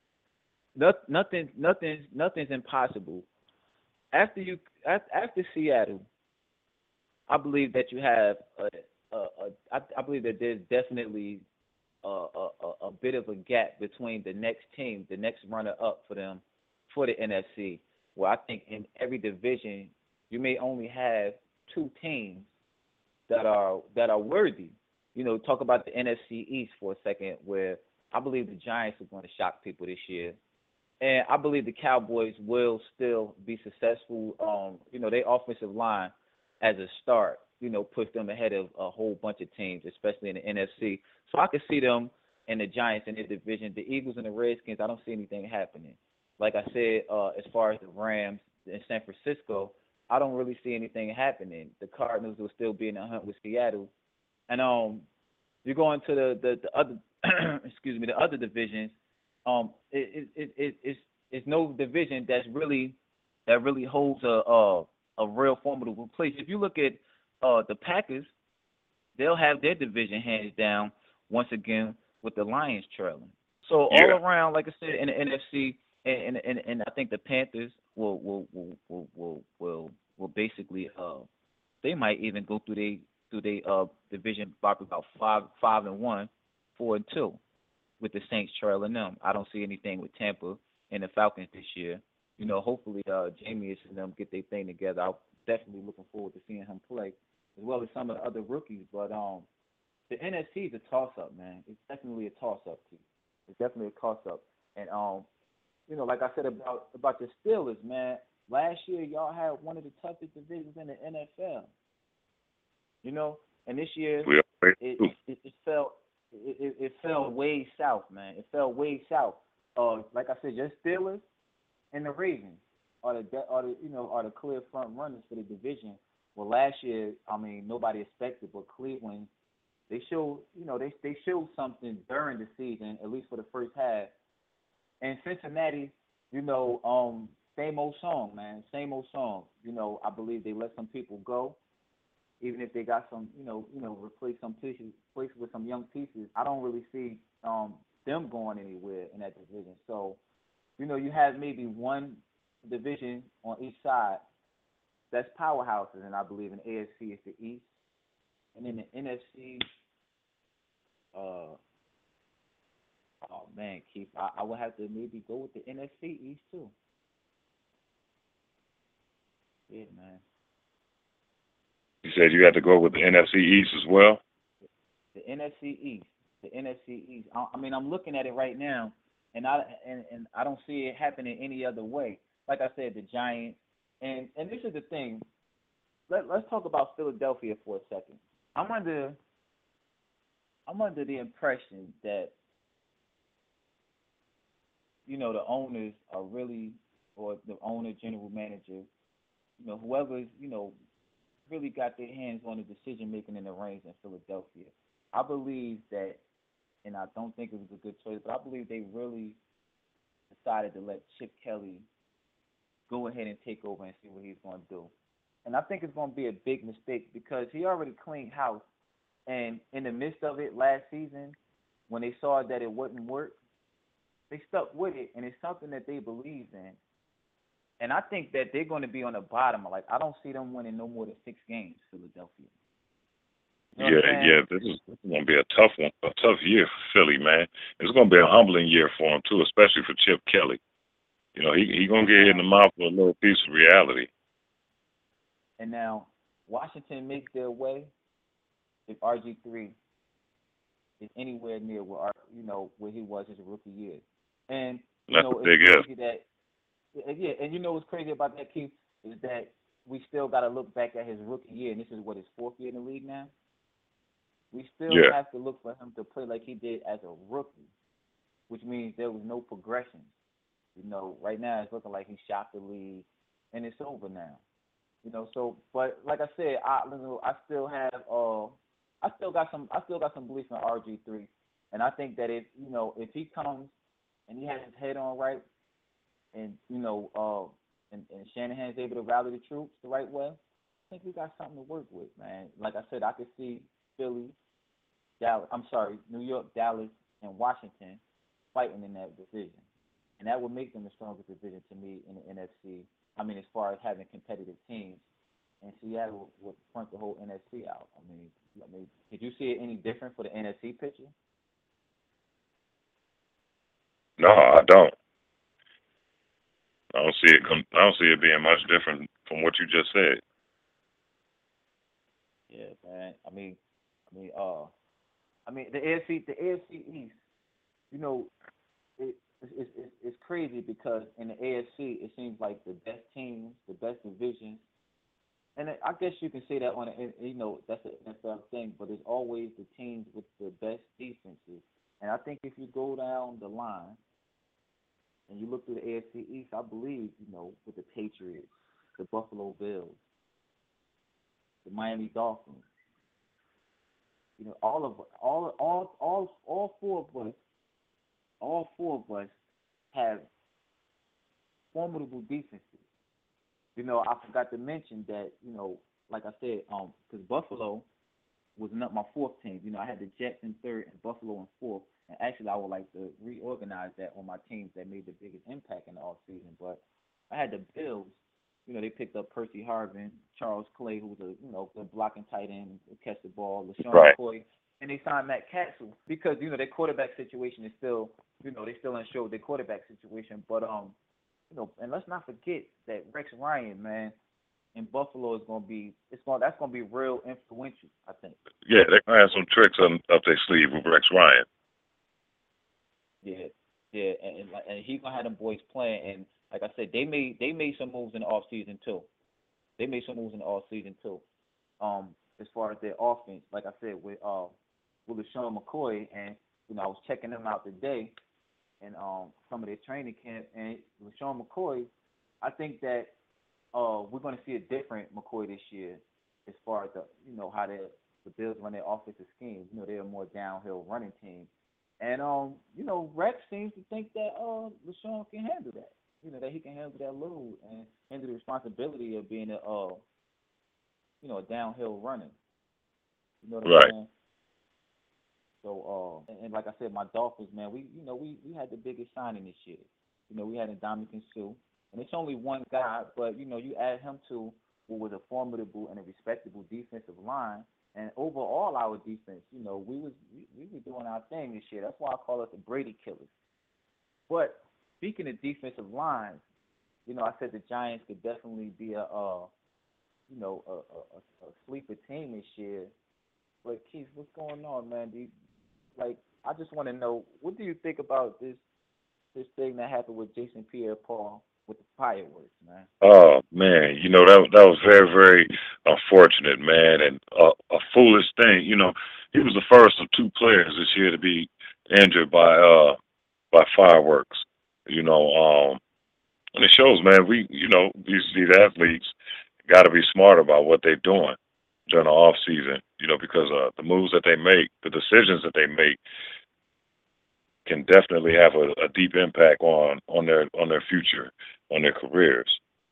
[SPEAKER 5] nothing's impossible. After Seattle, I believe that you have I believe that there's definitely a bit of a gap between the next team, the next runner up for them, for the NFC. Where I think in every division you may only have two teams that are worthy. Talk about the NFC East for a second, where I believe the Giants are going to shock people this year. And I believe the Cowboys will still be successful. Their offensive line as a start, push them ahead of a whole bunch of teams, especially in the NFC. So I could see them and the Giants in their division. The Eagles and the Redskins, I don't see anything happening. Like I said, as far as the Rams in San Francisco, I don't really see anything happening. The Cardinals will still be in the hunt with Seattle. And you go into the other the other divisions. It's no division that really holds a real formidable place. If you look at the Packers, they'll have their division hands down once again with the Lions trailing. So all around, like I said, in the NFC, and I think the Panthers will basically they might even go through their division probably about 5-1, 4-2. With the Saints trailing them. I don't see anything with Tampa and the Falcons this year. Hopefully Jameis and them get their thing together. I'm definitely looking forward to seeing him play, as well as some of the other rookies. But the NFC is a toss-up, man. It's definitely a toss-up, too. It's definitely a toss-up. And, like I said about the Steelers, man, last year y'all had one of the toughest divisions in the NFL. And this year it fell. It fell way south, man. It fell way south. Like I said, just Steelers and the Ravens are the clear front runners for the division. Well, last year, nobody expected, but Cleveland, they showed something during the season, at least for the first half. And Cincinnati, same old song, man. Same old song. I believe they let some people go. Even if they got some, replace some pieces, replace with some young pieces, I don't really see them going anywhere in that division. So, you have maybe one division on each side that's powerhouses, and I believe in AFC is the East, and in the NFC, Keith, I would have to maybe go with the NFC East too. Yeah, man.
[SPEAKER 6] You said you had to go with the NFC East as well?
[SPEAKER 5] The NFC East. The NFC East. I'm looking at it right now, and I don't see it happening any other way. Like I said, the Giants. And this is the thing. Let's talk about Philadelphia for a second. I'm under the impression that, the owners are really, or the owner, general manager, whoever's, really got their hands on the decision-making in the reins in Philadelphia. I believe that, and I don't think it was a good choice, but I believe they really decided to let Chip Kelly go ahead and take over and see what he's going to do. And I think it's going to be a big mistake because he already cleaned house. And in the midst of it last season, when they saw that it wouldn't work, they stuck with it, and it's something that they believe in. And I think that they're going to be on the bottom. Like, I don't see them winning no more than 6 games, Philadelphia. You know
[SPEAKER 6] Yeah. This is going to be a tough one, a tough year for Philly, man. It's going to be a humbling year for him too, especially for Chip Kelly. You know, he going to get hit in the mouth with a little piece of reality.
[SPEAKER 5] And now Washington makes their way if RG3 is anywhere near where where he was his rookie year. And
[SPEAKER 6] that's a big
[SPEAKER 5] it's crazy and you know what's crazy about that, Keith, is that we still got to look back at his rookie year, and this is his 4th year in the league now. We still have to look for him to play like he did as a rookie, which means there was no progression. You know, right now it's looking like he shot the league, and it's over now. You know, so but like I said, I still got some belief in RG3, and I think that if he comes and he has his head on right, and and Shanahan's able to rally the troops the right way, I think we got something to work with, man. Like I said, I could see Philly, New York, Dallas, and Washington fighting in that division, and that would make them the strongest division to me in the NFC. I mean, as far as having competitive teams, and Seattle would front the whole NFC out. I mean, did you see it any different for the NFC picture?
[SPEAKER 6] No, I don't. I don't see it being much different from what you just said.
[SPEAKER 5] Yeah, man. I mean, the AFC East. You know, it's crazy because in the AFC it seems like the best teams, the best divisions, and I guess you can say that on that's a thing. But it's always the teams with the best defenses, and I think if you go down the line and you look through the AFC East, I believe, with the Patriots, the Buffalo Bills, the Miami Dolphins, all 4 of us have formidable defenses. I forgot to mention that, like I said, because Buffalo was not my 4th team. I had the Jets in 3rd and Buffalo in 4th. And actually, I would like to reorganize that on my teams that made the biggest impact in the offseason. But I had the Bills. They picked up Percy Harvin, Charles Clay, who was a good blocking tight end, catch the ball, LaShawn McCoy, and they signed Matt Castle because their quarterback situation is still, they still unsure their quarterback situation. But and let's not forget that Rex Ryan, man, in Buffalo that's gonna be real influential, I think.
[SPEAKER 6] Yeah, they're gonna have some tricks up their sleeve with Rex Ryan.
[SPEAKER 5] Yeah, and he's gonna have them boys playing. And like I said, they made some moves in the off season too. As far as their offense, like I said, with LaShawn McCoy, and I was checking them out today, and some of their training camp, and LaShawn McCoy, I think that we're going to see a different McCoy this year, as far as how the Bills run their offensive scheme. They're a more downhill running team. And, Rex seems to think that LaShawn can handle that. That he can handle that load and handle the responsibility of being a downhill running. You know what I'm saying? So, and like I said, my Dolphins, man, we had the biggest signing this year. We had Ndamukong Suh, and it's only one guy, but, you add him to what was a formidable and a respectable defensive line. And overall, our defense, we were doing our thing this year. That's why I call us the Brady Killers. But speaking of defensive lines, I said the Giants could definitely be a sleeper team this year. But Keith, what's going on, man? I just want to know, what do you think about this thing that happened with Jason Pierre-Paul with the fireworks, man?
[SPEAKER 6] Oh man, that was very, very unfortunate, man, and a foolish thing. He was the first of 2 players this year to be injured by fireworks. And it shows, man. These athletes got to be smart about what they're doing during the off season. Because the moves that they make, the decisions that they make, can definitely have a deep impact on their future, on their careers.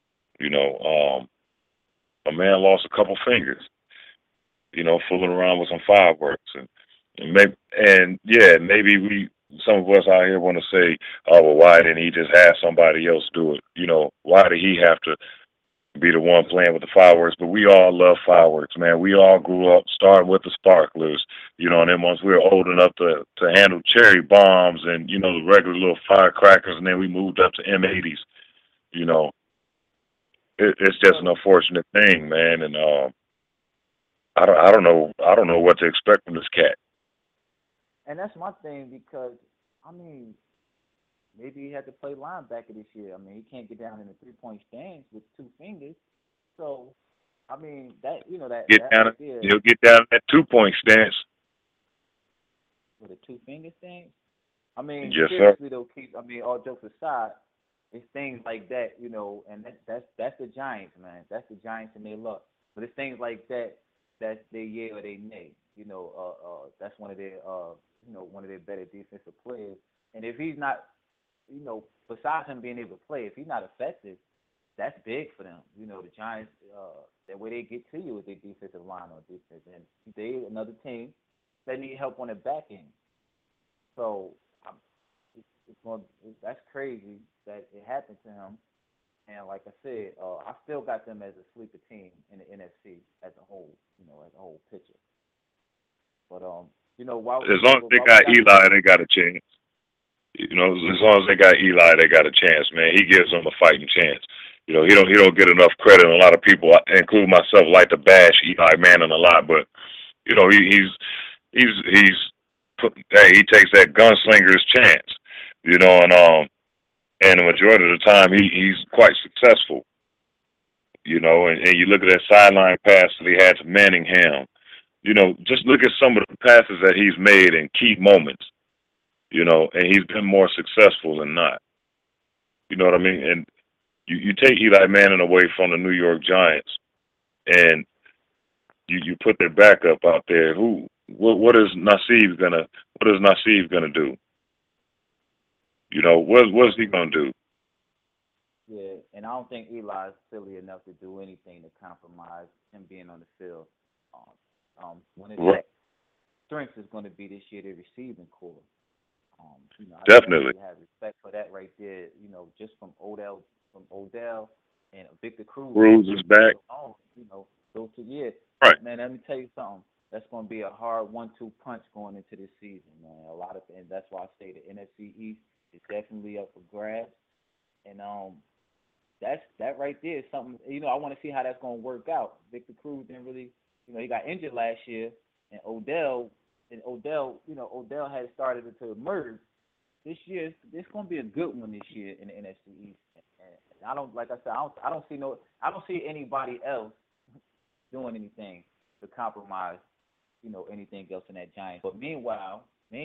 [SPEAKER 6] A man lost a couple fingers, fooling around with some fireworks, and maybe we some of us out here want to say, oh, well, why didn't he just have somebody else do it? You know, why did he have to be the one playing with the fireworks? But we all love fireworks, man. We all grew up starting with the sparklers, you know, and then once we were old enough to handle cherry bombs and, you know, the regular little firecrackers, and then we moved up to M80s, you know. It's just an unfortunate thing, man, and I don't know what to expect from this cat.
[SPEAKER 5] And that's my thing because, I mean, maybe he had to play linebacker this year. I mean, he can't get down in the 3-point stance with 2 fingers. So, I mean, that, you know, that right there,
[SPEAKER 6] He'll get down in that 2-point stance.
[SPEAKER 5] With a 2-finger stance? I mean,
[SPEAKER 6] yes,
[SPEAKER 5] seriously
[SPEAKER 6] sir.
[SPEAKER 5] though, Keith, I mean, all jokes aside, it's things like that, you know, and that's the Giants, man. That's the Giants and their luck. But it's things like that that's their yay or their nay. You know, that's one of their you know, one of their better defensive players. And if he's not, you know, besides him being able to play, if he's not effective, that's big for them. You know, the Giants, that way they get to you with their defensive line on defense. And they another team that need help on the back end. So that's crazy that it happened to him. And like I said, I still got them as a sleeper team in the NFC as a whole, you know, as a whole picture. But you know,
[SPEAKER 6] as long as they got Eli, they got a chance. You know, as long as they got Eli, they got a chance, man. He gives them a fighting chance. You know, he don't get enough credit. And a lot of people, including myself, like to bash Eli Manning a lot, but you know, he takes that gunslinger's chance. You know, and the majority of the time he's quite successful. You know, and you look at that sideline pass that he had to Manningham. You know, just look at some of the passes that he's made in key moments. You know, and he's been more successful than not. You know what I mean? And you take Eli Manning away from the New York Giants, and you put their backup out there. What is Nassib gonna do? You know, what's he gonna do?
[SPEAKER 5] Yeah, and I don't think Eli's silly enough to do anything to compromise him being on the field. One of his strengths is going to be this year the receiving core. You know, I
[SPEAKER 6] definitely
[SPEAKER 5] have respect for that right there. You know, just from Odell and Victor Cruz.
[SPEAKER 6] Cruz is back.
[SPEAKER 5] You know, those 2 years.
[SPEAKER 6] Right.
[SPEAKER 5] Man, let me tell you something. That's going to be a hard 1-2 punch going into this season, man. And that's why I say the NFC East is definitely up for grabs. And that right there is something. You know, I want to see how that's going to work out. Victor Cruz didn't really, you know, he got injured last year, and Odell, you know, Odell had started to emerge. This year, it's going to be a good one this year in the NFC East. And I don't, like I said, I don't see anybody else doing anything to compromise, you know, anything else in that Giants. But meanwhile,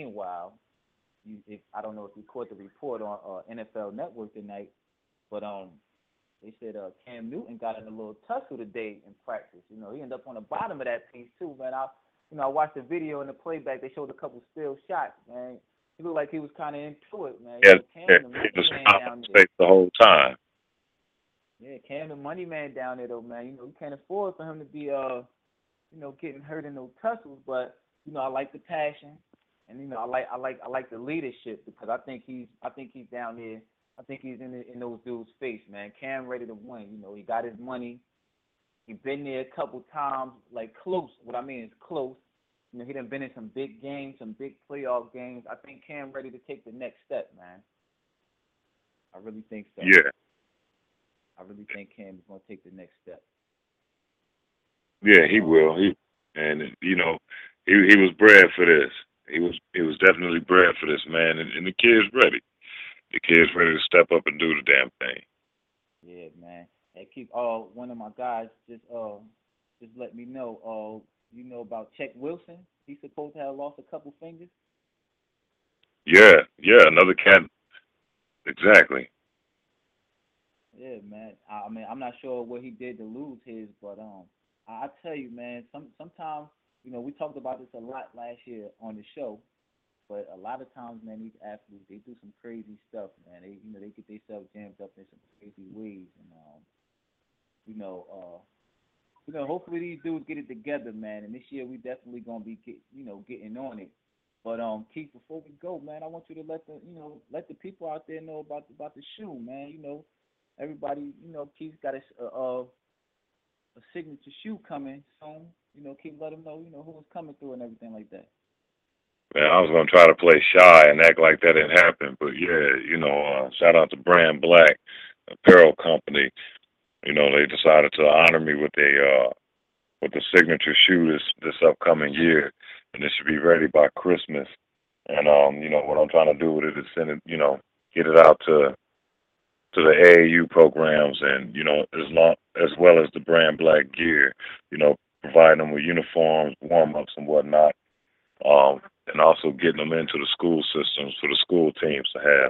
[SPEAKER 5] I don't know if you caught the report on NFL Network tonight, but they said Cam Newton got in a little tussle today in practice. You know, he ended up on the bottom of that piece too, man. I watched the video and the playback. They showed a couple still shots, man. He looked like he was kind of into it, man.
[SPEAKER 6] Yeah,
[SPEAKER 5] Cam, the money man down there.
[SPEAKER 6] The whole time.
[SPEAKER 5] Yeah, Cam, the money man down there, though, man. You know, you can't afford for him to be, you know, getting hurt in those tussles. But you know, I like the passion, and you know, I like the leadership because I think he's down there. I think he's in those dudes' face, man. Cam ready to win. You know, he got his money. He been there a couple times, like close. What I mean is close. You know, he done been in some big games, some big playoff games. I think Cam ready to take the next step, man. I really think so.
[SPEAKER 6] Yeah.
[SPEAKER 5] I really think Cam is going to take the next step.
[SPEAKER 6] Yeah, he will. You know, he was bred for this. He was definitely bred for this, man. And the kid's ready. The kid's ready to step up and do the damn thing.
[SPEAKER 5] Yeah, man. Hey, keep one of my guys just let me know. You know about Chet Wilson? He's supposed to have lost a couple fingers.
[SPEAKER 6] Yeah, another cat. Exactly.
[SPEAKER 5] Yeah, man. I mean, I'm not sure what he did to lose his, but I tell you, man. Sometimes, you know, we talked about this a lot last year on the show, but a lot of times, man, these athletes they do some crazy stuff, man. They get themselves jammed up in some crazy ways, and hopefully these dudes get it together, man. And this year we definitely gonna be getting on it. But Keith, before we go, man, I want you to let the people out there know about the shoe, man. Everybody, Keith's got a signature shoe coming soon. Keith, let them know, who's coming through and everything like that.
[SPEAKER 6] Man, I was gonna try to play shy and act like that didn't happen, but yeah, shout out to Brand Black Apparel Company. They decided to honor me with the signature shoe this upcoming year, and it should be ready by Christmas. And what I'm trying to do with it is send it, get it out to the AAU programs, and as well as the Brand Black gear, providing them with uniforms, warm ups, and whatnot, and also getting them into the school systems for the school teams to have.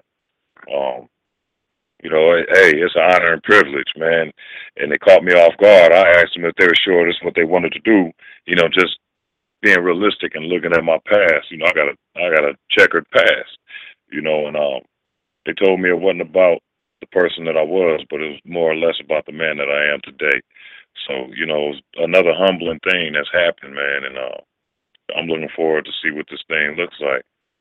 [SPEAKER 6] Hey, it's an honor and privilege, man. And they caught me off guard. I asked them if they were sure this is what they wanted to do. Just being realistic and looking at my past. I got a checkered past. And they told me it wasn't about the person that I was, but it was more or less about the man that I am today. So, it was another humbling thing that's happened, man. And I'm looking forward to see what this thing looks like.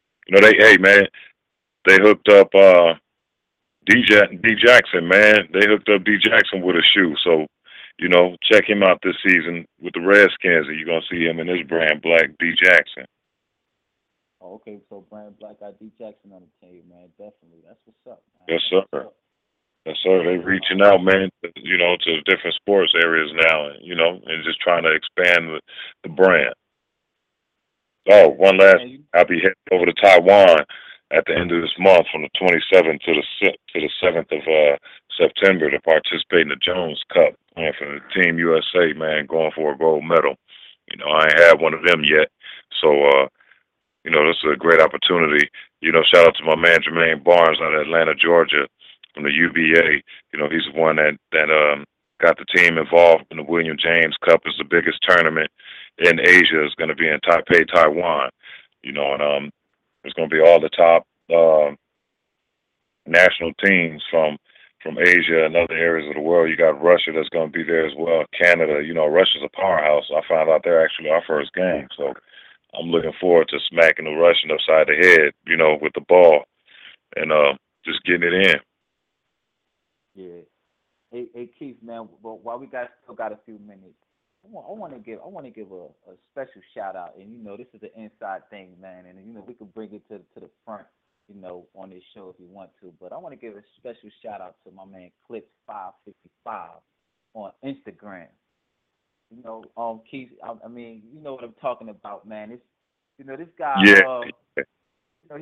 [SPEAKER 6] They hooked up D Jackson, man. They hooked up D Jackson with a shoe. So, check him out this season with the Redskins, and you're going to see him in his Brand Black D Jackson.
[SPEAKER 5] Oh, okay, so Brand Black got D Jackson on the team, man. Definitely. That's what's up, man.
[SPEAKER 6] Yes, sir. Yes, sir. They're reaching out, man, to different sports areas now, and just trying to expand the brand. Oh, one last, I'll be heading over to Taiwan at the end of this month from the 27th to the 7th of September to participate in the Jones Cup, playing for the Team USA, man, going for a gold medal. I ain't had one of them yet, so this is a great opportunity. Shout out to my man Jermaine Barnes out of Atlanta, Georgia, from the UVA. He's the one that got the team involved in the William James Cup. Is the biggest tournament in Asia. It's going to be in Taipei, Taiwan. And there's going to be all the top national teams from Asia and other areas of the world. You got Russia that's going to be there as well. Canada, Russia's a powerhouse. I found out they're actually our first game. So I'm looking forward to smacking the Russian upside the head, with the ball and just getting it in.
[SPEAKER 5] Yeah. Hey Keith, man. But while we still got a few minutes, I want to give a special shout out, and this is an inside thing, man, and we could bring it to the front, on this show if you want to. But I want to give a special shout out to my man Clips555 on Instagram. Keith, I mean, you know what I'm talking about, man. It's this guy.
[SPEAKER 6] Yeah.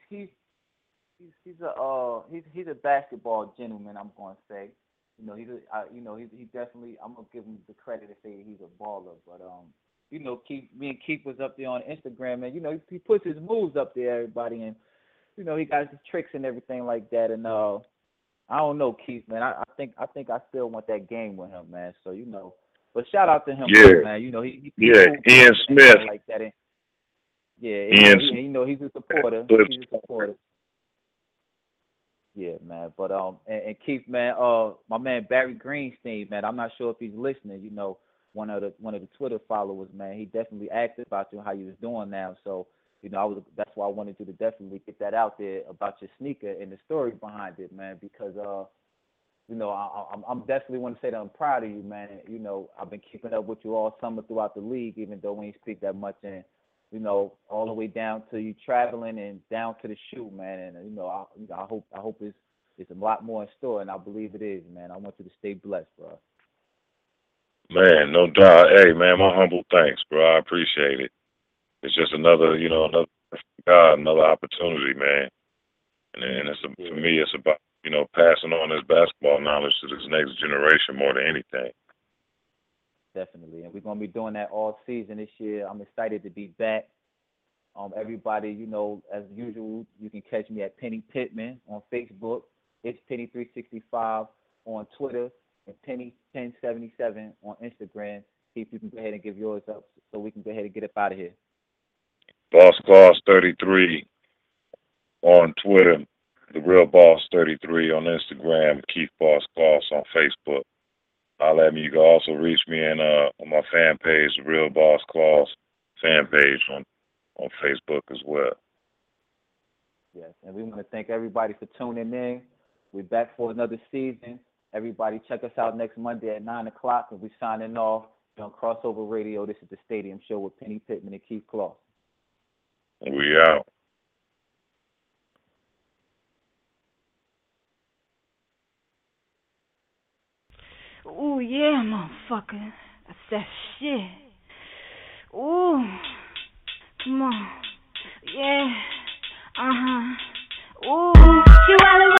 [SPEAKER 5] He's a basketball gentleman, I'm going to say. He definitely. I'm gonna give him the credit to say he's a baller. But me and Keith was up there on Instagram, and he puts his moves up there, everybody, and he got his tricks and everything like that. And I don't know, Keith, man. I think I still want that game with him, man. So but shout out to him, man. He
[SPEAKER 6] Ian Smith
[SPEAKER 5] like that. And,
[SPEAKER 6] Ian,
[SPEAKER 5] he's a supporter. He's a supporter. Yeah, man. But and Keith, man, my man Barry Greenstein, man. I'm not sure if he's listening. One of the Twitter followers, man. He definitely asked about you, how you was doing now. So that's why I wanted you to definitely get that out there about your sneaker and the story behind it, man. Because I'm definitely want to say that I'm proud of you, man. I've been keeping up with you all summer throughout the league, even though we ain't speak that much in. All the way down to you traveling and down to the shoe, man. And I hope it's a lot more in store, and I believe it is, man. I want you to stay blessed, bro.
[SPEAKER 6] Man, no doubt. Hey, man, my humble thanks, bro. I appreciate it. It's just another opportunity, man. And for me, it's about passing on this basketball knowledge to this next generation more than anything.
[SPEAKER 5] Definitely, and we're gonna be doing that all season this year. I'm excited to be back. Everybody, as usual, you can catch me at Penny Pittman on Facebook. It's Penny365 on Twitter and Penny1077 on Instagram. See if you can go ahead and give yours up so we can go ahead and get up out of here.
[SPEAKER 6] Boss Claus 33 on Twitter, The Real Boss 33 on Instagram, Keith Boss Claus on Facebook. Let me. You can also reach me on my fan page, The Real Boss Claus fan page on on Facebook as well.
[SPEAKER 5] Yes, and we want to thank everybody for tuning in. We're back for another season. Everybody check us out next Monday at 9 o'clock, and we're signing off on Crossover Radio. This is The Stadium Show with Penny Pittman and Keith Claus.
[SPEAKER 6] We out.
[SPEAKER 7] Ooh, yeah, motherfucker. That's that shit. Ooh. Come on. Yeah. Uh-huh. Ooh.